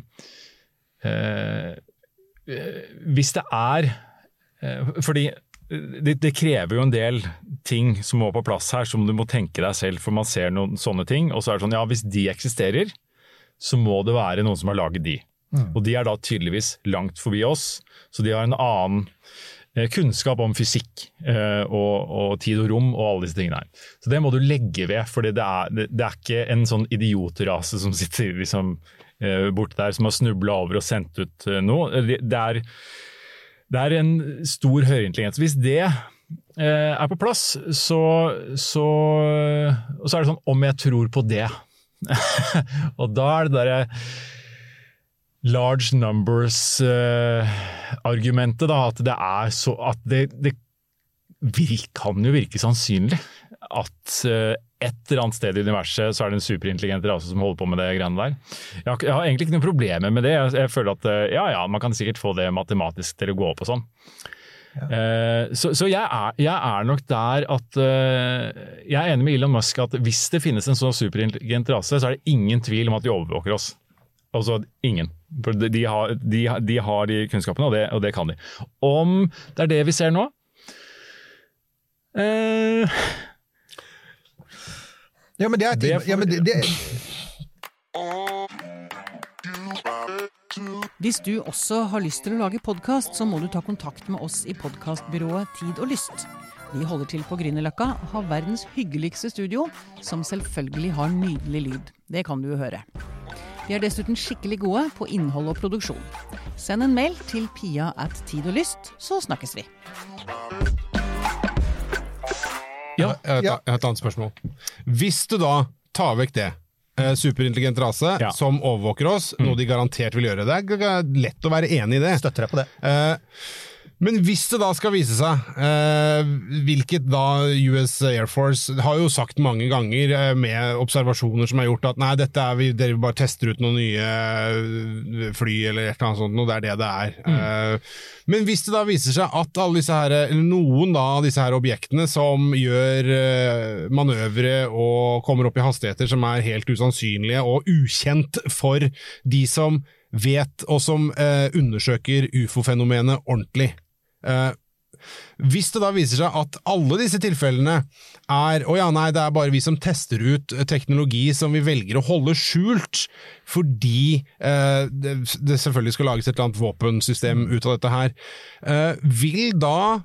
hvis det fordi det krever jo en del ting som må på plass her, som du må tenke deg selv, for man ser noen sånne ting, og så det sånn, hvis de eksisterer, så må det være noen som har laget de. Og de da tydeligvis langt forbi oss, så de har en annen kunnskap om fysikk og tid og rom og alle disse tingene her. Så det må du legge ved, for det ikke en sånn idiotrase som sitter liksom borte der, som har snublet over og sendt ut noe. Det en stor høyintelligens. Hvis det på plass, så det sånn, om jeg tror på det. Og da det der large numbers argumentet da, at det så at det kan jo virke sannsynlig at et eller annet sted i universet så det en superintelligent rase som holder på med det greiene der. Jeg har egentlig ikke noen problemer med det. Jeg føler at man kan sikkert få det matematisk til å gå opp og sånn. Så jeg nok der at jeg enig med Elon Musk at hvis det finnes en sånn superintelligent rase, så det ingen tvil om at de overvåker oss. Altså ingen. For de har de kunnskapene, og det kan de. Om det det vi ser nå? Ja, men det Hvis du også har lyst til å lage podcast, så må du ta kontakt med oss i podcastbyrået Tid og Lyst. Vi holder til på Grünerløkka, har verdens hyggeligste studio, som selvfølgelig har nydelig lyd. Det kan du jo høre. Vi dessuten skikkelig gode på innhold og produksjon. Send en mail til pia@tidoglyst, så snakkes vi. Jeg har et annet spørsmål. Hvis du da tar vekk det, superintelligent rase som overvåker oss, noe de garantert vil gjøre, det lett å være enig i det. Støtter deg på det. Men hvis det da skal vise seg, hvilket da US Air Force har jo sagt mange ganger med observasjoner som har gjort at nei, dere vil bare tester ut noen nye fly eller et eller annet sånt, og det det er. Men hvis det da viser seg at alle disse her, eller noen da av disse her objektene som gjør manøvre og kommer opp i hastigheter som helt usannsynlige og ukjent for de som vet og som undersøker UFO-fenomenet ordentlig, hvis det da viser seg at alle disse tilfellene det bare vi som tester ut teknologi som vi velger å holde skjult fordi det selvfølgelig skal lages et eller annet våpensystem ut av dette her, vil da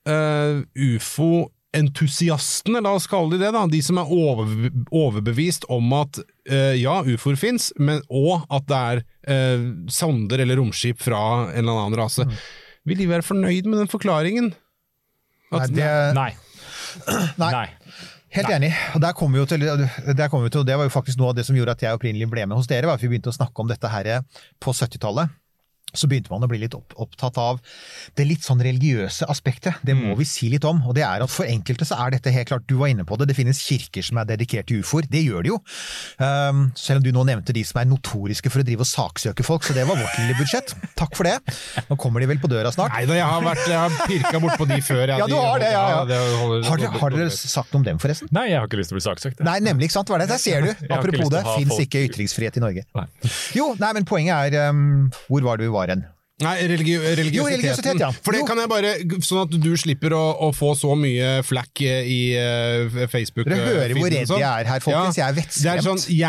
UFO-entusiastene, la oss kalle de det da, de som overbevist om at UFOer finnes, men også at det sonder eller romskip fra en eller annen rase, vil de være fornøyd med den forklaringen? Nei. Helt enig. Og der kommer vi til, og det var jo faktisk noe av det som gjorde at jeg opprinnelig ble med hos dere, var at vi begynte å snakke om dette her på 70-tallet. Så begynte man å bli litt opptatt av det litt sånn religiøse aspektet. Det må vi si litt om, og det at for enkelte så dette helt klart, du var inne på det, det finnes kirker som dedikert til UFOer, det gjør det jo. Selv om du nå nevnte de som notoriske for å drive og saksøke folk, så det var vårt lille budsjett. Takk for det. Nå kommer de vel på døra snart. Nei, jeg har pirket bort på de før. Ja, du har det, Har dere sagt om dem forresten? Nei, jeg har ikke lyst til å bli saksøkt. Nei, nemlig, ikke sant, var det? Der ser du. Apropos det, finnes ikke ytringsfrihet i Norge. Jo, nei, men poenget hvor var du Nei, religiøsiteten. Ja. For det kan jeg bare, sånn at du slipper å få så mye flakk i Facebook. Dere hører hvor redd jeg her, folkens. Jeg vettskremt.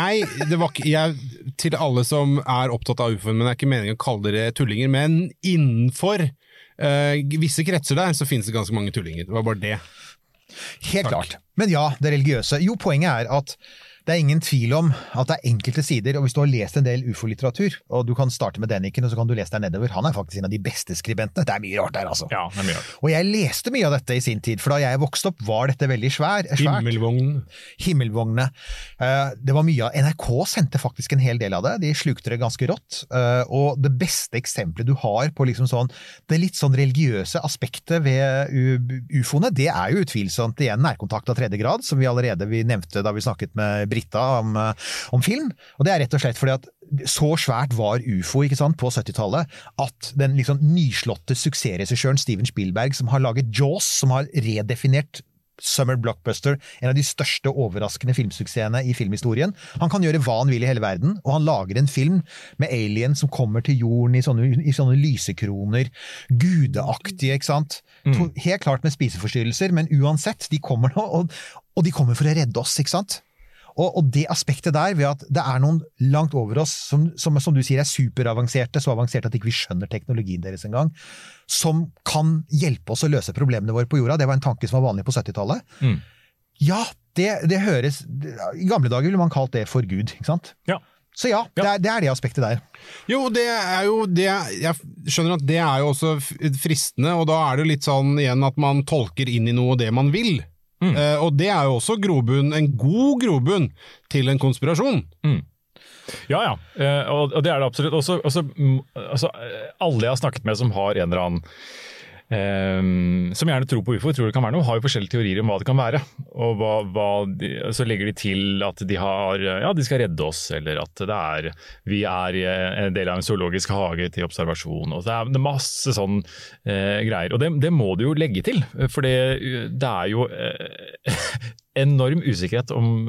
Sånn, til alle som opptatt av UFO-en, men det ikke meningen å kalle dere tullinger, men innenfor visse kretser der, så finnes det ganske mange tullinger. Det var bare det. Helt klart. Men ja, det religiøse. Jo, poenget at det ingen tvil om at det enkelte sider, og hvis du har lest en del UFO-litteratur, og du kan starte med Deniken, og så kan du lese deg nedover, han faktisk en av de beste skribentene. Det mye rart der, altså. Ja, det mye rart. Og jeg leste mye av dette i sin tid, for da jeg vokste opp var dette veldig svært. Himmelvognene. Det var mye av NRK sendte faktisk en hel del av det. De slukte det ganske rått. Og det beste eksempelet du har på liksom sånn, det litt sånn religiøse aspektet ved UFOene, det jo utvilsomt igjen nærkontakt av 3. grad, som vi nevnte da vi snakket med Britta om film, og det rett og slett fordi at så svært var UFO, ikke sant, på 70-tallet, at den liksom nyslåtte suksessregissøren Steven Spielberg, som har laget Jaws, som har redefinert Summer Blockbuster, en av de største overraskende filmsuksessene i filmhistorien. Han kan gjøre hva han vil i hele verden, og han lager en film med alien som kommer til jorden i sånne lysekroner, gudeaktige, ikke sant? Helt klart med spiseforstyrrelser, men uansett, de kommer nå, og de kommer for å redde oss, ikke sant? Og det aspektet der, ved at det noen langt over oss, som du sier superavanserte, så avanserte at ikke vi skjønner teknologien deres en gang, som kan hjelpe oss å løse problemene våre på jorda. Det var en tanke som var vanlig på 70-tallet. Ja, det høres, i gamle dager ville man kalt det for Gud, ikke sant? Ja. Så ja, det det aspektet der. Jo, det jo det, jeg skjønner at det jo også fristende, og da det jo litt sånn igjen at man tolker inn i noe det man vil. Og det jo også en god grobunn til en konspirasjon. Ja, og det det absolutt. Også, alle jeg har snakket med som har en eller annen som gjerne tror på UFO, tror det kan være noe, har jo forskjellige teorier om hva det kan være. Og så legger de til at de skal redde oss, eller at vi en del av en zoologisk hage til observasjon. Og det masse sånn greier. Og det må du jo legge til, for det jo enorm usikkerhet om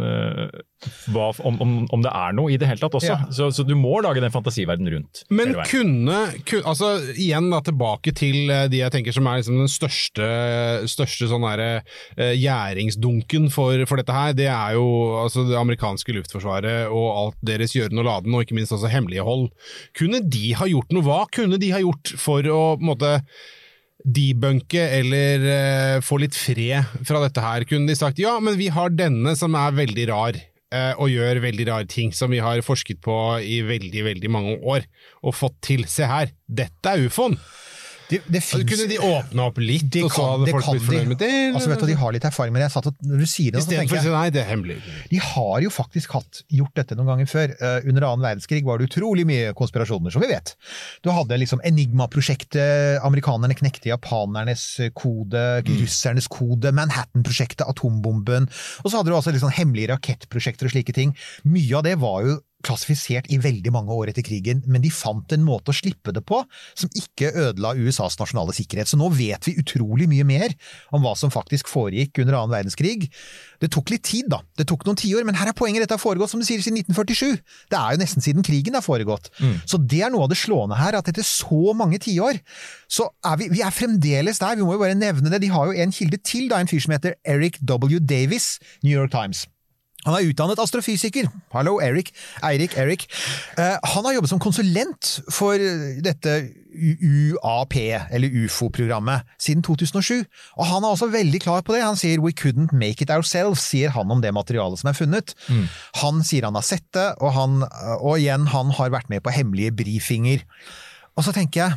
det noe i det hele tatt også. Ja. Så du må lage den fantasiverden rundt. Men altså igjen da tilbake til de jeg tenker som liksom den største sånn gjæringsdunken for dette her, det jo altså det amerikanske luftforsvaret og alt deres gjøren og laden, og ikke minst også hemmelige hold. Kunne de ha gjort noe? Hva kunne de ha gjort for å på en måte debunke eller få litt fred fra dette her? Kunne de sagt, ja, men vi har denne som veldig rar og gjør veldig rare ting som vi har forsket på i veldig, veldig mange år og fått til. Se her, dette UFOen. Kunne de åpne opp litt, og så hadde folk blitt fornøyd med det? Altså, vet du, de har litt erfaring med det. Når du sier det, så tenker jeg, nei, det er hemmelig. De har jo faktisk gjort dette noen ganger før. Under annen verdenskrig var det utrolig mye konspirasjoner, som vi vet. Du hadde liksom Enigma-prosjektet, amerikanerne knekte japanernes kode, russernes kode, Manhattan-prosjektet, atombomben, og så hadde du altså liksom hemmelige rakettprosjekter og slike ting. Mye av det var jo klassifisert i veldig mange år etter krigen, men de fant en måte å slippe det på som ikke ødela USAs nasjonale sikkerhet. Så nå vet vi utrolig mye mer om hva som faktisk foregikk under annen verdenskrig. Det tok litt tid da, det tok noen 10 år, men her er poenget, dette har foregått som du sier siden 1947. Det er jo nesten siden krigen det har foregått. Så det er noe av det slående her, at etter så mange 10 år, så er vi fremdeles der, vi må jo bare nevne det. De har jo en kilde til, da, en fyr som heter Eric W. Davis, New York Times. Han er utdannet astrofysiker. Hallo, Eric. Han har jobbet som konsulent for dette UAP, eller UFO-programmet, siden 2007. Og han er også veldig klar på det. Han sier, we couldn't make it ourselves, sier han om det materialet som er funnet. Han sier han har sett det, og igjen, han har vært med på hemmelige briefinger. Og så tenker jeg,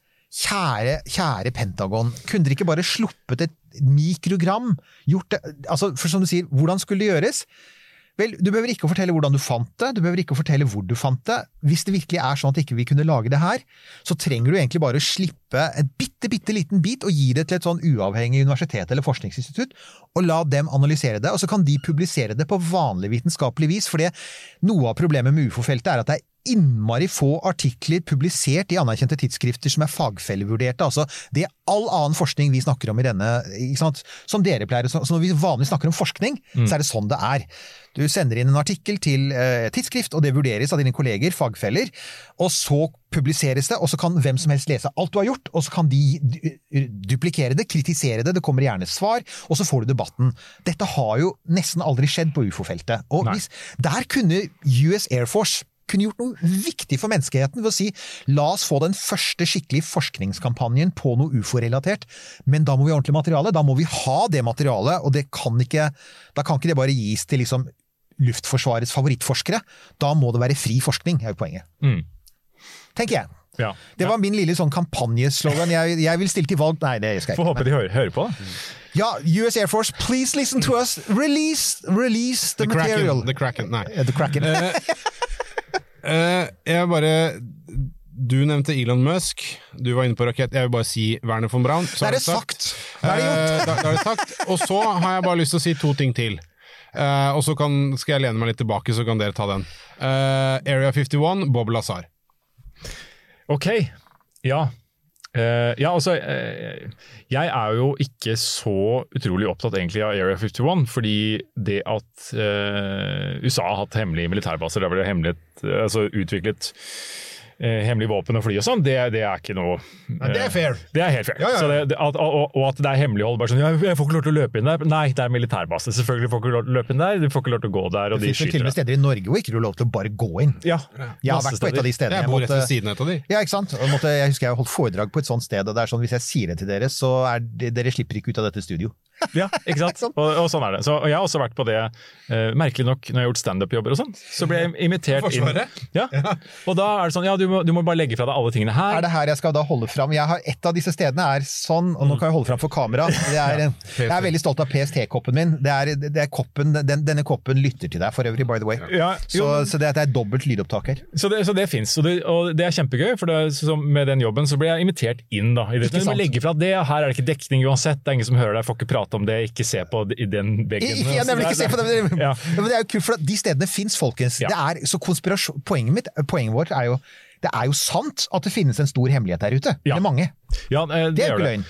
kjære Pentagon, kunne dere ikke bare sluppet et mikrogram? Gjort det, altså, for som du sier, hvordan skulle det gjøres? Vel, du behøver ikke å fortelle hvordan du fant det, du behøver ikke å fortelle hvor du fant det. Hvis det virkelig er sånn at ikke vi kunne lage det her, så trenger du egentlig bare å slippe en bitte liten bit og gi det til et sånn uavhengig universitet eller forskningsinstitutt, og la dem analysere det, og så kan de publisere det på vanlig vitenskapelig vis, fordi noe av problemet med UFO-feltet er at det er innmari få artikler publisert i anerkjente tidsskrifter som er fagfellevurderte, altså det er all annen forskning vi snakker om i denne, ikke sant? Som dere pleier, så når vi vanligvis snakker om forskning, så er det sånn det er. Du sender inn en artikkel til tidsskrift, og det vurderes av dine kolleger, fagfeller, og så publiseres det, og så kan hvem som helst lese alt du har gjort, og så kan de duplikere det, kritisere det, det kommer gjerne svar, og så får du debatten. Dette har jo nesten aldri skjedd på UFO-feltet, og der kunne US Air Force kunne gjort noe viktig for menneskeheten ved å si, la oss få den første skikkelig forskningskampanjen på noe UFO-relatert, men da må vi ha ordentlig materiale, da må vi ha det materialet, og da kan ikke det bare gis til liksom Luftforsvarets favorittforskere, da må det være fri forskning, er jo poenget. Tenker jeg. Ja. Det var min lille sånn kampanjeslogan, jeg vil stille til valg, nei det skal jeg ikke. Får håpe de hører på det. Ja, US Air Force, please listen to us, release the material. The Kraken, nei. The Kraken. Du nevnte Elon Musk, du var inne på rakett, jeg vil bare si Werner von Braun. Da er det sagt. Da er det sagt. Og så har jeg bare lyst til å si 2 ting til. Og så skal jeg lene meg litt tilbake, så kan dere ta den. Area 51, Bob Lazar. Ok, ja. Altså, jeg er jo ikke så utrolig opptatt egentlig av Area 51, fordi det at USA har hatt hemmelige militærbaser, der ble det utviklet hemmelige våpen og fly og sånn, det er ikke noe... det er fair. Det er helt fair. Ja. Så og at det er hemmelighold, bare sånn, jeg får ikke lov til å løpe inn der. Nei, det er militærbase. Selvfølgelig får ikke lov til å løpe inn der, du får ikke lov til å gå der, og de skyter deg. Det finnes til og med steder i Norge hvor ikke du har lov til å bare gå inn. Ja, jeg har vært på et av de stedene. Jeg bor rett ved siden av de. Ja, ikke sant? Jeg husker jeg har holdt foredrag på et sånt sted, og det er sånn, hvis jeg sier det til dere, så dere slipper ikke ut av dette studio. Ja, ikke sant? Og sånn er det. Så, og jeg har også vært på det, merkelig nok, når jeg har gjort stand-up-jobber og sånn, så ble jeg invitert inn. Ja. Og da er det sånn, ja, du må bare legge fra deg alle tingene her. Er det her jeg skal da holde fram? Et av disse stedene er sånn, og nå kan jeg holde fram for kamera. Jeg er veldig stolt av PST-koppen min. Det er koppen, denne koppen lytter til deg, for øvrig, by the way. Ja, så det er dobbelt lydopptak her. Så det finnes, og det er kjempegøy, for med den jobben så ble jeg invitert inn da. Du må legge fra det, her er det ikke dekning uansett, det er ingen som hører deg, får ikke prate om det, ikke se på i den veggen. Jeg nemlig ikke se på det, men det er jo kult, for de stedene finnes, folkens. Ja. Det er så poenget vårt er jo, det er jo sant at det finnes en stor hemmelighet der ute. Ja. Det er mange. Ja, det er jo løgn.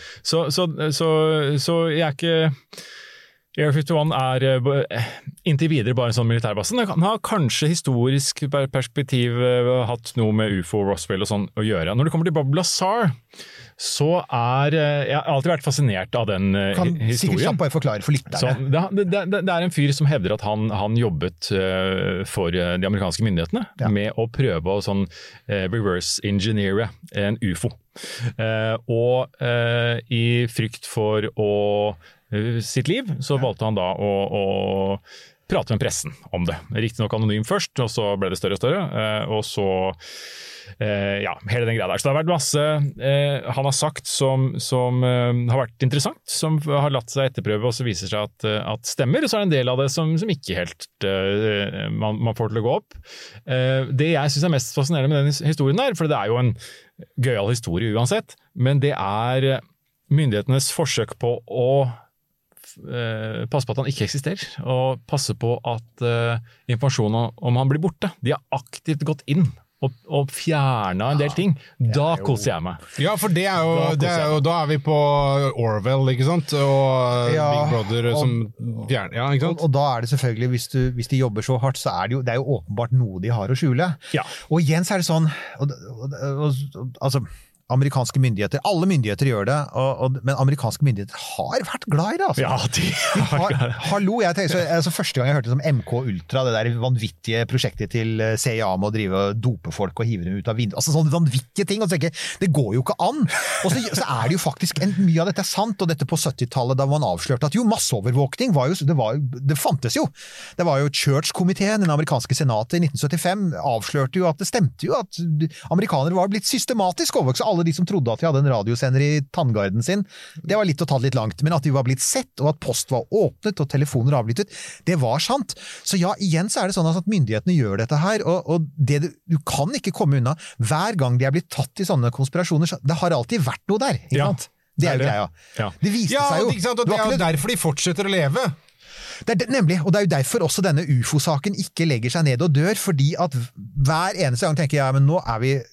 Så jeg er ikke... Area 51 er inntil videre bare en sånn militærbase. Den har kanskje historisk perspektiv hatt noe med UFO, Roswell og sånn å gjøre. Når det kommer til Bob Lazar, så jeg har alltid vært fascinert av den historien. Kan sikkert kjapt bare forklare for lytterne. Det er en fyr som hevder at han jobbet for de amerikanske myndighetene med å prøve å reverse engineere en UFO. Og i frykt for å sitt liv, så valgte han da å prate med pressen om det. Riktig nok anonym først, og så ble det større og større, og så hele den greia der. Så det har vært masse han har sagt som har vært interessant, som har latt seg etterprøve, og så viser seg at stemmer, og så er det en del av det som ikke helt man får til å gå opp. Det jeg synes er mest fascinerende med den historien der, for det er jo en gøyal historie uansett, men det er myndighetenes forsøk på å passe på at han ikke eksisterer, og passe på at informasjonen om han blir borte. De har aktivt gått inn og fjerna en del ting. Da koser jeg meg. Ja, for det er jo da er vi på Orwell, ikke sant? Og Big Brother som fjerner, ja, ikke sant? Og da er det selvfølgelig, hvis de jobber så hardt, så er det jo åpenbart noe de har å skjule. Ja. Og igjen så er det sånn, altså amerikanske myndigheter, alle myndigheter gjør det, men amerikanske myndigheter har vært glad i det, altså. Ja, de har glad i det. Hallo, jeg tenker, første gang jeg hørte om MK Ultra, det der vanvittige prosjektet til CIA med å drive og dope folk og hive dem ut av vinduet, altså sånne vanvittige ting, og så tenker jeg, det går jo ikke an. Og så er det jo faktisk, mye av dette er sant, og dette på 70-tallet, da man avslørte at jo, masseovervåkning det fantes jo. Det var jo Church-komiteen, den amerikanske senatet i 1975, avslørte jo at det stemte jo at amerikanere var blitt systematisk overvåket, alle de som trodde at de hadde en radiosender i tanngarden sin, det var litt å ta det litt langt, men at de var blitt sett, og at post var åpnet, og telefoner avlyttet, det var sant. Så ja, igjen så er det sånn at myndighetene gjør dette her, og du kan ikke komme unna. Hver gang de er blitt tatt i sånne konspirasjoner, det har alltid vært noe der, ikke sant? Det er jo greia. Ja. Det viste seg jo. Ikke sant? Og det er jo derfor de fortsetter å leve. Nemlig, og det er jo derfor også denne UFO-saken ikke legger seg ned og dør, fordi at hver eneste gang tenker jeg, men nå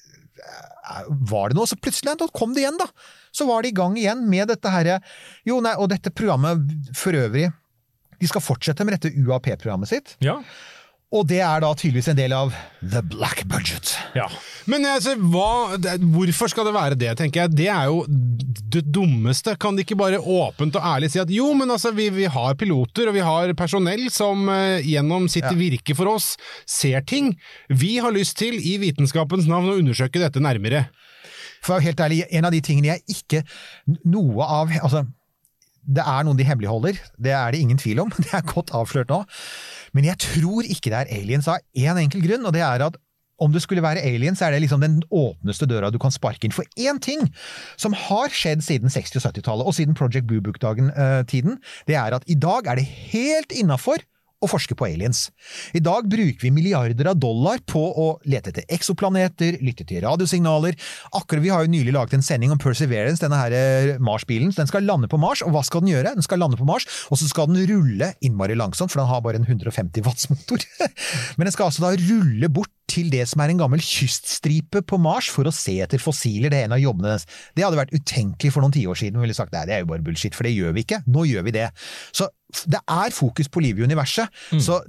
var det noe, så plutselig kom det igjen da. Så var det i gang igjen med dette her, og dette programmet for øvrig, de skal fortsette med dette UAP-programmet sitt. Ja. Og det er da tydeligvis en del av The Black Budget. Ja. Men altså, hvorfor skal det være det, tenker jeg? Det er jo det dummeste. Kan de ikke bare åpent og ærlig si at jo, men altså, vi har piloter, og vi har personell som gjennom sitt virke for oss ser ting. Vi har lyst til, i vitenskapens navn, å undersøke dette nærmere. For å være helt ærlig, en av de tingene jeg ikke noe av, altså, det er noen de hemmeligholder, det er det ingen tvil om, det er godt avslørt nå. Men jeg tror ikke det er aliens av en enkel grunn, og det er at om det skulle være aliens, så er det liksom den åpneste døra du kan sparke inn. For en ting som har skjedd siden 60- og 70-tallet, og siden Project Blue Book-tiden, det er at i dag er det helt innenfor å forske på aliens. I dag bruker vi milliarder av dollar på å lete etter exoplaneter, lytte til radiosignaler. Vi har jo nylig laget en sending om Perseverance, denne her Mars-bilen. Den skal lande på Mars, og hva skal den gjøre? Den skal lande på Mars, og så skal den rulle innmari langsomt, for den har bare en 150 watts motor. Men den skal altså da rulle bort til det som er en gammel kyststripe på Mars for å se etter fossiler, det er en av jobbene hennes. Det hadde vært utenkelig for noen 10 år siden, vi ville sagt, nei, det er jo bare bullshit, for det gjør vi ikke. Nå gjør vi det. Så det er fokus på liv i universet. Så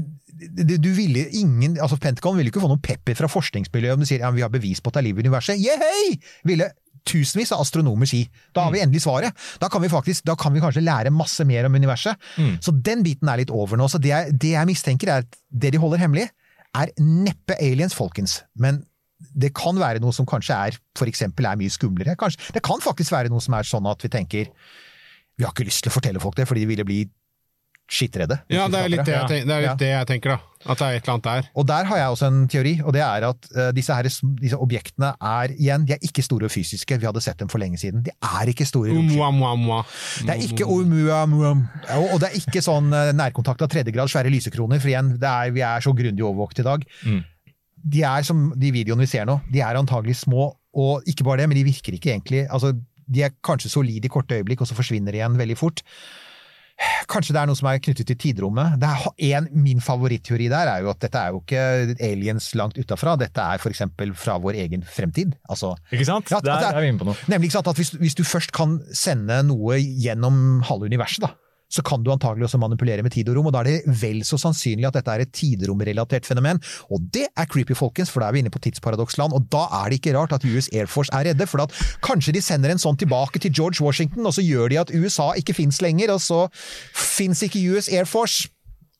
du ville ingen, altså Pentagon ville ikke få noen pepper fra forskningsmiljøet om du sier, ja, vi har bevis på at det er liv i universet. Yehey! Ville tusenvis av astronomer si. Da har vi endelig svaret. Da kan vi kanskje lære masse mer om universet. Så den biten er litt over nå. Så det jeg mistenker er at det de holder hemmelig, er neppe aliens, folkens. Men det kan være noe som kanskje for eksempel er mye skumlere. Det kan faktisk være noe som er sånn at vi tenker, vi har ikke lyst til å fortelle folk det, fordi de ville bli skittredde. Ja, det er litt det jeg tenker da. At det er et eller annet der. Og der har jeg også en teori, og det er at disse objektene de er ikke store og fysiske. Vi hadde sett dem for lenge siden. De er ikke store. Det er ikke og det er ikke sånn nærkontakt av 3. grad svære lysekroner, for igjen, vi er så grundig overvåket i dag. De er som de videoene vi ser nå, de er antagelig små, og ikke bare det, men de virker ikke egentlig, altså de er kanskje solide i korte øyeblikk, og så forsvinner de igjen veldig fort. Kanskje det er noe som er knyttet til tidrommet. Min favorittteori der er jo at dette er jo ikke aliens langt utenfra, dette er for eksempel fra vår egen fremtid. Altså, ikke sant? Der er vi inne på noe. Nemlig ikke sant, at hvis du først kan sende noe gjennom halve universet da, så kan du antagelig også manipulere med tid og rom, og da er det vel så sannsynlig at dette er et tidromrelatert fenomen, og det er creepy, folkens, for da er vi inne på tidsparadoksland, og da er det ikke rart at US Air Force er redde, for at kanskje de sender en sånn tilbake til George Washington, og så gjør de at USA ikke finnes lenger, og så finnes ikke US Air Force.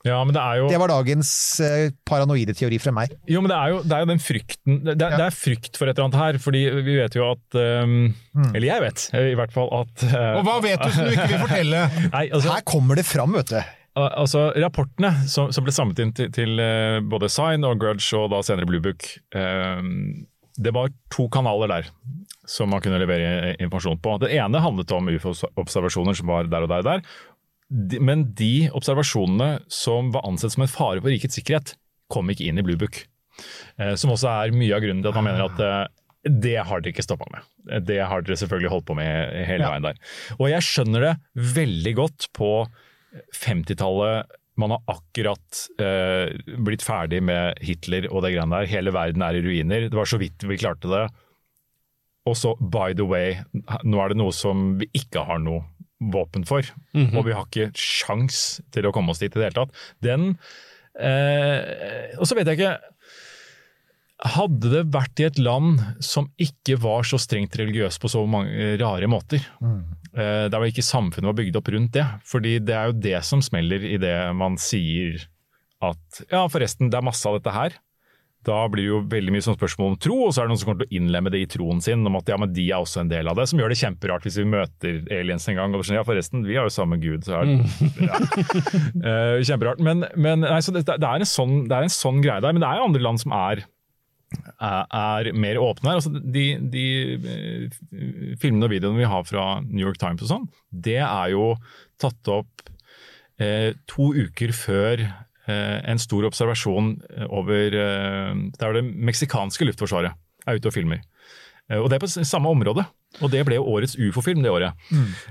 Ja, men det var dagens paranoide teori fra meg. Jo, men det er jo den frykten, det er frykt for et eller annet her, fordi vi vet jo at, eller jeg vet i hvert fall at... Og hva vet du som du ikke vil fortelle? Nei, altså, her kommer det fram, vet du. Altså, rapportene som ble samlet inn til både Sign og Grudge og da senere Blue Book, det var 2 kanaler der som man kunne levere informasjon på. Det ene handlet om UFO-observasjoner som var der og der og der, men de observasjonene som var ansett som en fare for rikets sikkerhet, kom ikke inn i Blue Book. Som også er mye av grunnen til at man mener at det har dere ikke stoppet med. Det har dere selvfølgelig holdt på med hele veien der. Og jeg skjønner det veldig godt på 50-tallet. Man har akkurat blitt ferdig med Hitler og det greiene der. Hele verden er i ruiner. Det var så vidt vi klarte det. Og så, by the way, nå er det noe som vi ikke har noe våpen for, og vi har ikke sjans til å komme oss dit i det hele tatt. Og så vet jeg ikke, hadde det vært i et land som ikke var så strengt religiøst på så mange rare måter, der var ikke samfunnet var bygd opp rundt det, fordi det er jo det som smeller i det man sier at, ja forresten, det er masse av dette her. Da blir det jo veldig mye sånn spørsmål om tro, og så er det noen som kommer til å innlemme det i troen sin, om at ja, men de er også en del av det, som gjør det kjemperart hvis vi møter aliens en gang, og sånn, ja forresten, vi har jo samme Gud, så er det kjemperart. Men nei, så det er en sånn greie der, men det er jo andre land som er mer åpne her. Altså, de filmene og videoene vi har fra New York Times og sånn, det er jo tatt opp 2 uker før en stor observasjon over der det meksikanske luftforsvaret er ute og filmer. Og det er på samme område, og det ble jo årets UFO-film det året.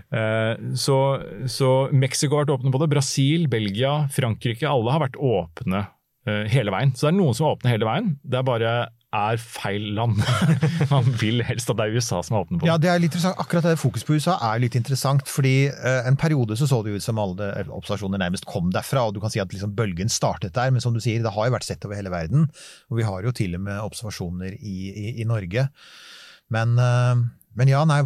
Så Mexico har vært åpne på det, Brasil, Belgia, Frankrike, alle har vært åpne hele veien. Så det er noen som er åpne hele veien, det er bare feil land. Man vil helst at det er USA som er åpne på det. Ja, det er litt interessant. Akkurat det fokus på USA er litt interessant, fordi en periode så det ut som alle observasjoner nærmest kom derfra, og du kan si at liksom bølgen startet der, men som du sier, det har jo vært sett over hele verden, og vi har jo til og med observasjoner i Norge. Men ja, nei,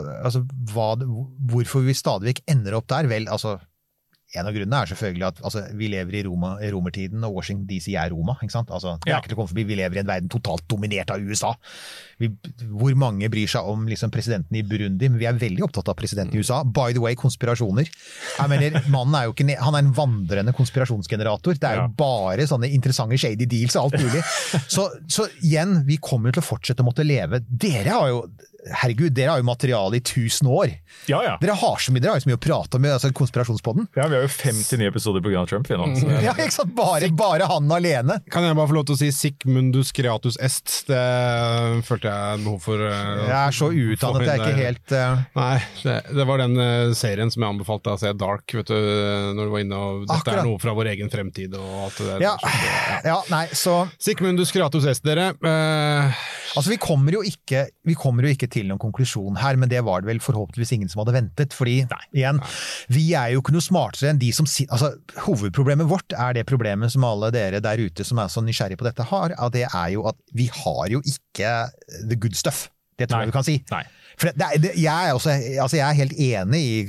hvorfor vi stadigvæk ender opp der? Vel, altså, en av grunnene er selvfølgelig at vi lever i romertiden, og Washington DC er Roma, ikke sant? Altså, det er ikke til å komme forbi, vi lever i en verden totalt dominert av USA. Hvor mange bryr seg om liksom, presidenten i Burundi, men vi er veldig opptatt av presidenten i USA. By the way, konspirasjoner. Jeg mener, mannen er jo ikke, han er en vandrende konspirasjonsgenerator. Det er jo bare sånne interessante shady deals og alt mulig. Så igjen, vi kommer til å fortsette å måtte leve. Dere har jo materiale i 1000 år. Ja, ja. Dere har så mye å prate om, altså konspirasjonspodden. Ja, vi har jo 59 episoder på grunn av Trump. Ja, ikke sant? Bare han alene. Kan jeg bare få lov til å si Sic Mundus Creatus Est? Det følte jeg behov for. Jeg er så utdannet at jeg ikke helt... Nei, det var den serien som jeg anbefalte å se, Dark, vet du, når du var inne og dette er noe fra vår egen fremtid og alt det der. Ja, nei, så... Sic Mundus Creatus Est, dere. Altså, vi kommer jo ikke til noen konklusjon her, men det var det vel forhåpentligvis ingen som hadde ventet, fordi igjen, vi er jo ikke noe smartere enn de som altså, hovedproblemet vårt er det problemet som alle dere der ute som er så nysgjerrige på dette har, og det er jo at vi har jo ikke the good stuff. Det tror jeg vi kan si. For jeg er helt enig i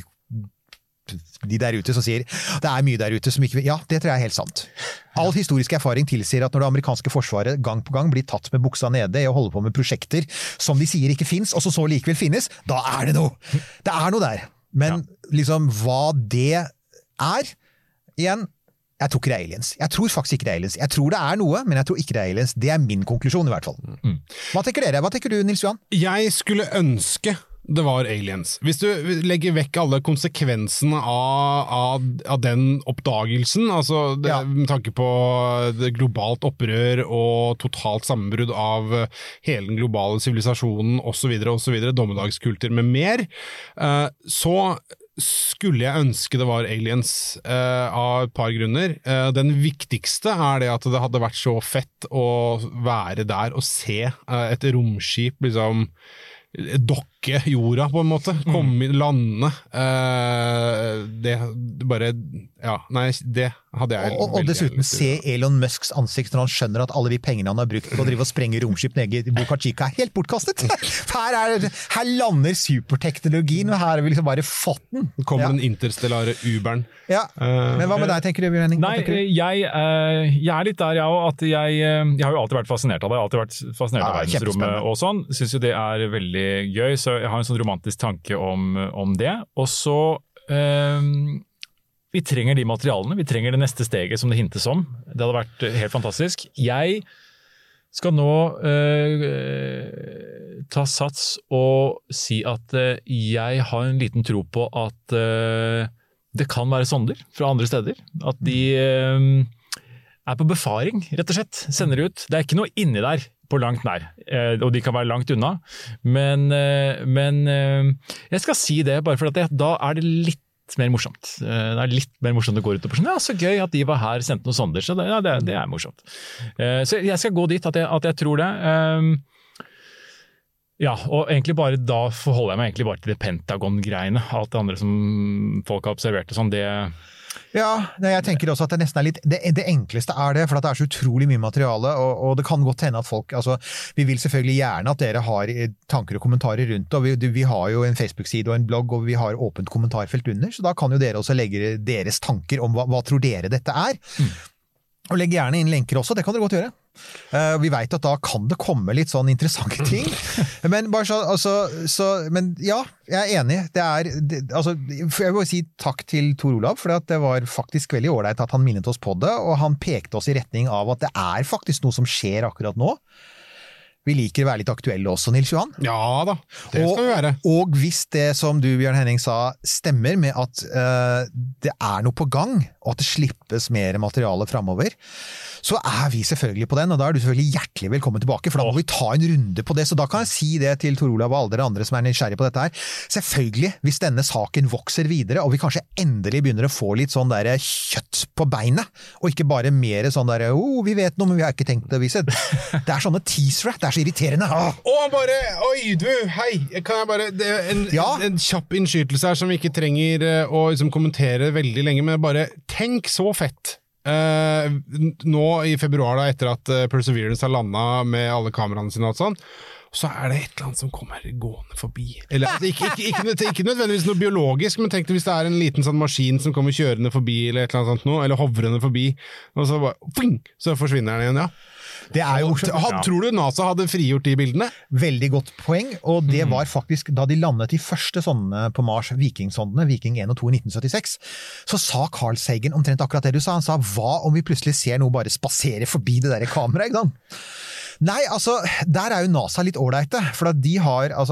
de der ute som sier, det er mye der ute som ikke... Ja, det tror jeg er helt sant. All historisk erfaring tilsier at når det amerikanske forsvaret gang på gang blir tatt med buksa nede i å holde på med prosjekter som de sier ikke finnes, og så likevel finnes, da er det noe. Det er noe der. Men liksom hva det er, igjen, jeg tror ikke det er aliens. Jeg tror faktisk ikke det er aliens. Jeg tror det er noe, men jeg tror ikke det er aliens. Det er min konklusjon i hvert fall. Hva tenker dere? Hva tenker du, Nils Johan? Jeg skulle ønske det var aliens. Hvis du legger vekk alle konsekvensene av den oppdagelsen, altså med tanke på det globalt opprør og totalt sammenbrudd av hele den globale sivilisasjonen og så videre, dommedagskulter med mer, så skulle jeg ønske det var aliens av et par grunner. Den viktigste er det at det hadde vært så fett å være der og se et romskip liksom lukke jorda på en måte, komme i landene, det bare, det hadde jeg og dessuten se Elon Musks ansikt når han skjønner at alle de pengene han har brukt på å drive og sprenge romskip nede i Boca Chica helt bortkastet. Her lander superteknologien, og her har vi liksom bare fått den. Kommer den interstellare Uberen. Ja, men hva med deg, tenker du, Bjørn Henning? Nei, jeg litt der, at jeg har jo alltid vært fascinert av det, alltid vært fascinert av verdensrommet og sånn, synes jo det veldig gøy, så jeg har en sånn romantisk tanke om det, og så vi trenger de materialene, vi trenger det neste steget som det hintes om, det hadde vært helt fantastisk. Jeg skal nå ta sats og si at jeg har en liten tro på at det kan være sonder fra andre steder, at de på befaring, rett og slett, sender ut. Det ikke noe inni der på langt nær, og de kan være langt unna, men jeg skal si det bare for at da det litt mer morsomt. Det litt mer morsomt å gå ut og sånn, så gøy at de var her, sendte noen sonder, så det morsomt. Så jeg skal gå dit at jeg tror det. Ja, og egentlig bare da forholder jeg meg egentlig bare til det Pentagon-greiene. Alt det andre som folk har observert og sånn, det... Ja, jeg tenker også at det nesten litt, det enkleste det, for at det så utrolig mye materiale, og det kan godt hende at folk, altså, vi vil selvfølgelig gjerne at dere har tanker og kommentarer rundt, og vi har jo en Facebook-side og en blogg, og vi har åpent kommentarfelt under, så da kan jo dere også legge deres tanker om hva tror dere dette Og legg gjerne inn lenker også, det kan dere godt gjøre. Vi vet at da kan det komme litt sånn interessante ting, men bare men ja, jeg enig. Altså, jeg vil si takk til Tor Olav, for det var faktisk veldig ordentlig at han minnet oss på det, og han pekte oss i retning av at det faktisk noe som skjer akkurat nå. Vi liker å være litt aktuelle også, Nils Johan. Ja da, det skal vi være. Og hvis det som du, Bjørn Henning, sa, stemmer med at det noe på gang, og at det slippes mer materiale fremover, så vi selvfølgelig på den, og da du selvfølgelig hjertelig velkommen tilbake, for da må vi ta en runde på det, så da kan jeg si det til Tor Olav og alle dere andre som nysgjerrige på dette her. Selvfølgelig, hvis denne saken vokser videre, og vi kanskje endelig begynner å få litt sånn der kjøtt på beinet, og ikke bare mer sånn der, vi vet noe, men vi har ikke tenkt å vise. Det sånne teasere, det så irriterende. Hei, kan jeg bare, det en kjapp innskytelse her som vi ikke trenger å liksom kommentere veldig lenge, men bare tenk så fett. Nå i februar da, etter at Perseverance har landet med alle kameraene sine og sånn, så det et eller annet som kommer gående forbi. Eller, ikke nødvendigvis noe biologisk, men tenk deg hvis det en liten sånn maskin som kommer kjørende forbi, eller et eller annet sånt noe, eller hovrende forbi, og så bare, så forsvinner den igjen, ja. Tror du NASA hadde frigjort de bildene? Veldig godt poeng, og det var faktisk da de landet de første sondene på Mars, Viking-sondene, Viking 1 og 2 i 1976, så sa Carl Sagan omtrent akkurat det du sa. Han sa, hva om vi plutselig ser noe bare spasere forbi det der kameraet, ikke sant? Nei, altså, der jo NASA litt ordentlige, for at de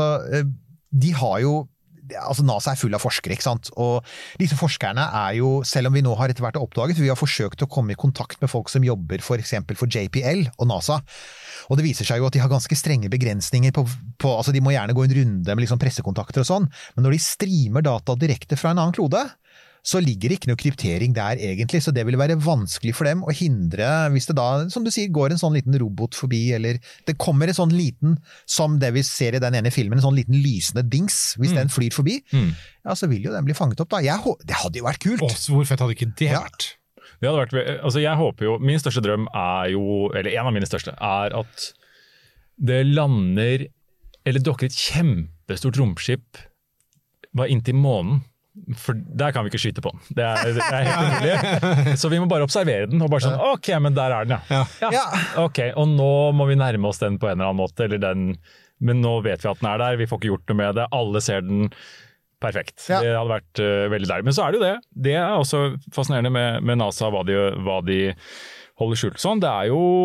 har jo NASA full av forskere, ikke sant? Og disse forskerne jo, selv om vi nå har etter hvert oppdaget, vi har forsøkt å komme i kontakt med folk som jobber for eksempel for JPL og NASA, og det viser seg jo at de har ganske strenge begrensninger altså de må gjerne gå en runde med liksom pressekontakter og sånn, men når de streamer data direkte fra en annen klode, så ligger det ikke noe kryptering der egentlig, så det vil være vanskelig for dem å hindre, hvis det da, som du sier, går en sånn liten robot forbi, eller det kommer en sånn liten, som det vi ser i den ene filmen, en sånn liten lysende dings, hvis den flyr forbi, ja, så vil jo den bli fanget opp da. Det hadde jo vært kult. Hvor fett hadde ikke det vært? Det hadde vært, altså jeg håper jo, min største drøm jo, eller en av mine største, at det lander, eller dokker et kjempestort romskip, var inntil månen, for der kan vi ikke skyte på den. Det helt umulig. Så vi må bare observere den, og bare sånn, ok, men der den, ja. Ok, og nå må vi nærme oss den på en eller annen måte, men nå vet vi at den der, vi får ikke gjort noe med det, alle ser den perfekt. Det hadde vært veldig der. Men så det jo det. Det også fascinerende med NASA, hva de holder skjult sånn. Det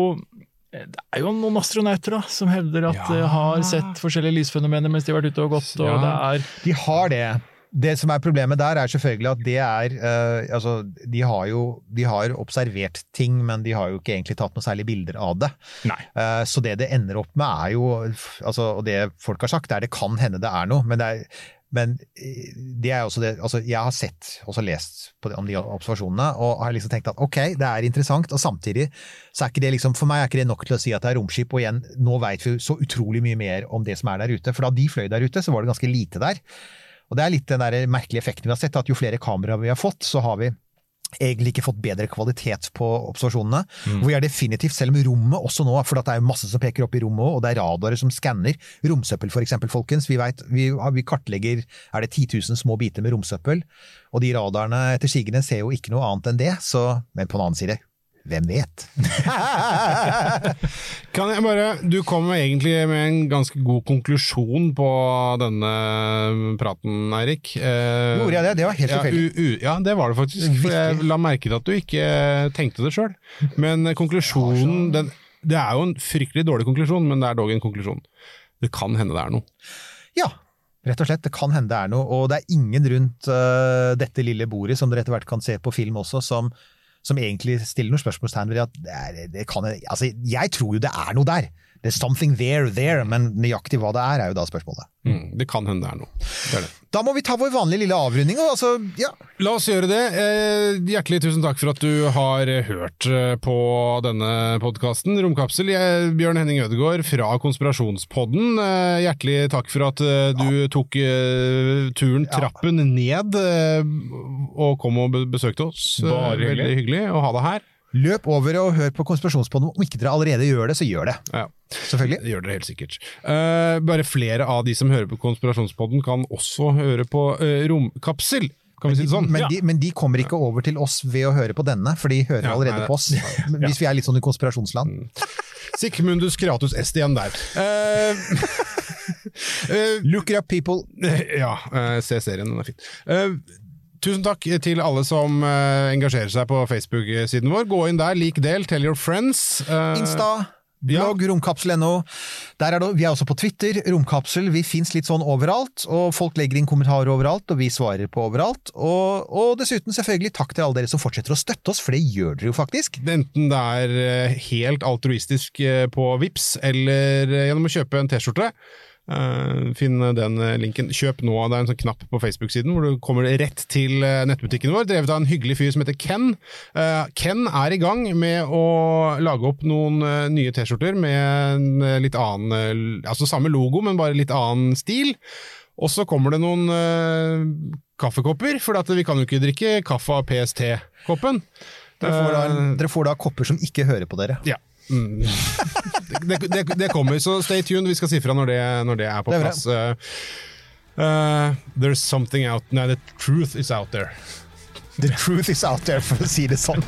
jo noen astronauter da, som hevder at de har sett forskjellige lysfenomener mens de har vært ute og gått, og De har det. Det som problemet der selvfølgelig at det altså, de har observert ting, men de har jo ikke egentlig tatt noe særlig bilder av det. Nei. Så det ender opp med jo, altså, og det folk har sagt, det kan hende det noe, men Men det også det, altså jeg har sett, også lest om de observasjonene, og har liksom tenkt at ok, det interessant, og samtidig så ikke det liksom, for meg ikke det nok til å si at det romskip, og igjen, nå vet vi så utrolig mye mer om det som der ute, for da de fløy der ute, så var det ganske lite der. Og det litt den der merkelige effekten vi har sett, at jo flere kameraer vi har fått, så har vi egentlig ikke fått bedre kvalitet på observasjonene. Vi definitivt, selv om rommet også nå, for det jo masse som peker opp i rommet, og det radarer som skanner romsøppel for eksempel, folkens. Vi vet, vi kartlegger, det 10 000 små biter med romsøppel, og de radarene etter sigende ser jo ikke noe annet enn det, så, men på den annen side, hvem vet? Kan jeg bare, du kom egentlig med en ganske god konklusjon på denne praten, Eirik. Gjorde jeg det? Det var helt tilfeldig. Ja, det var det faktisk. For jeg la merke til at du ikke tenkte det selv. Men konklusjonen, det jo en fryktelig dårlig konklusjon, men det dog en konklusjon. Det kan hende det noe. Ja, rett og slett, det kan hende det noe. Og det ingen rundt dette lille bordet, som dere etter hvert kan se på film også, som egentlig stiller noen spørsmålstegn ved at det kan, altså jeg tror jo det noe der. There's something there, men nøyaktig hva det jo da spørsmålet. Det kan hende det noe. Det. Da må vi ta vår vanlige lille avrunding, altså, ja. La oss gjøre det. Hjertelig tusen takk for at du har hørt på denne podcasten, Romkapsel. Bjørn Henning Ødegaard fra Konspirasjonspodden. Hjertelig takk for at du tok turen trappen ned og kom og besøkte oss. Veldig hyggelig å ha deg her. Løp over og hør på Konspirasjonspodden. Om ikke dere allerede gjør det, så gjør det. Ja. Selvfølgelig. Det gjør dere helt sikkert. Bare flere av de som hører på Konspirasjonspodden kan også høre på Romkapsel. Kan vi si det sånn? Men de kommer ikke over til oss ved å høre på denne, for de hører allerede på oss. Hvis vi litt sånn i konspirasjonsland. Sigmundus Creatus Est igjen der. Look it up, people. Ja, se serien, den fin. Tusen takk til alle som engasjerer seg på Facebook-siden vår. Gå inn der, lik del, tell your friends. Insta, blogg, romkapsel.no. Vi også på Twitter, Romkapsel. Vi finnes litt sånn overalt, og folk legger inn kommentarer overalt, og vi svarer på overalt. Og dessuten selvfølgelig takk til alle dere som fortsetter å støtte oss, for det gjør dere jo faktisk. Enten det helt altruistisk på Vips, eller gjennom å kjøpe en t-skjorte. Finn den linken. Kjøp nå, det en sånn knapp på Facebook-siden hvor du kommer rett til nettbutikken vår, drevet av en hyggelig fyr som heter Ken. Ken i gang med å lage opp noen nye t-skjorter med en litt annen, altså samme logo, men bare litt annen stil. Og så kommer det noen kaffekopper, for at vi kan jo ikke drikke kaffe av PST-koppen. Dere får da kopper som ikke hører på dere. Ja. Det kommer, så stay tuned. Vi skal si fra når det på plass. There's something out. Nei, the truth is out there. The truth is out there, for å si det sånn.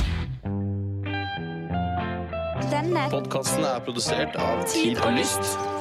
Denne podcasten produsert av Tid og Lyst.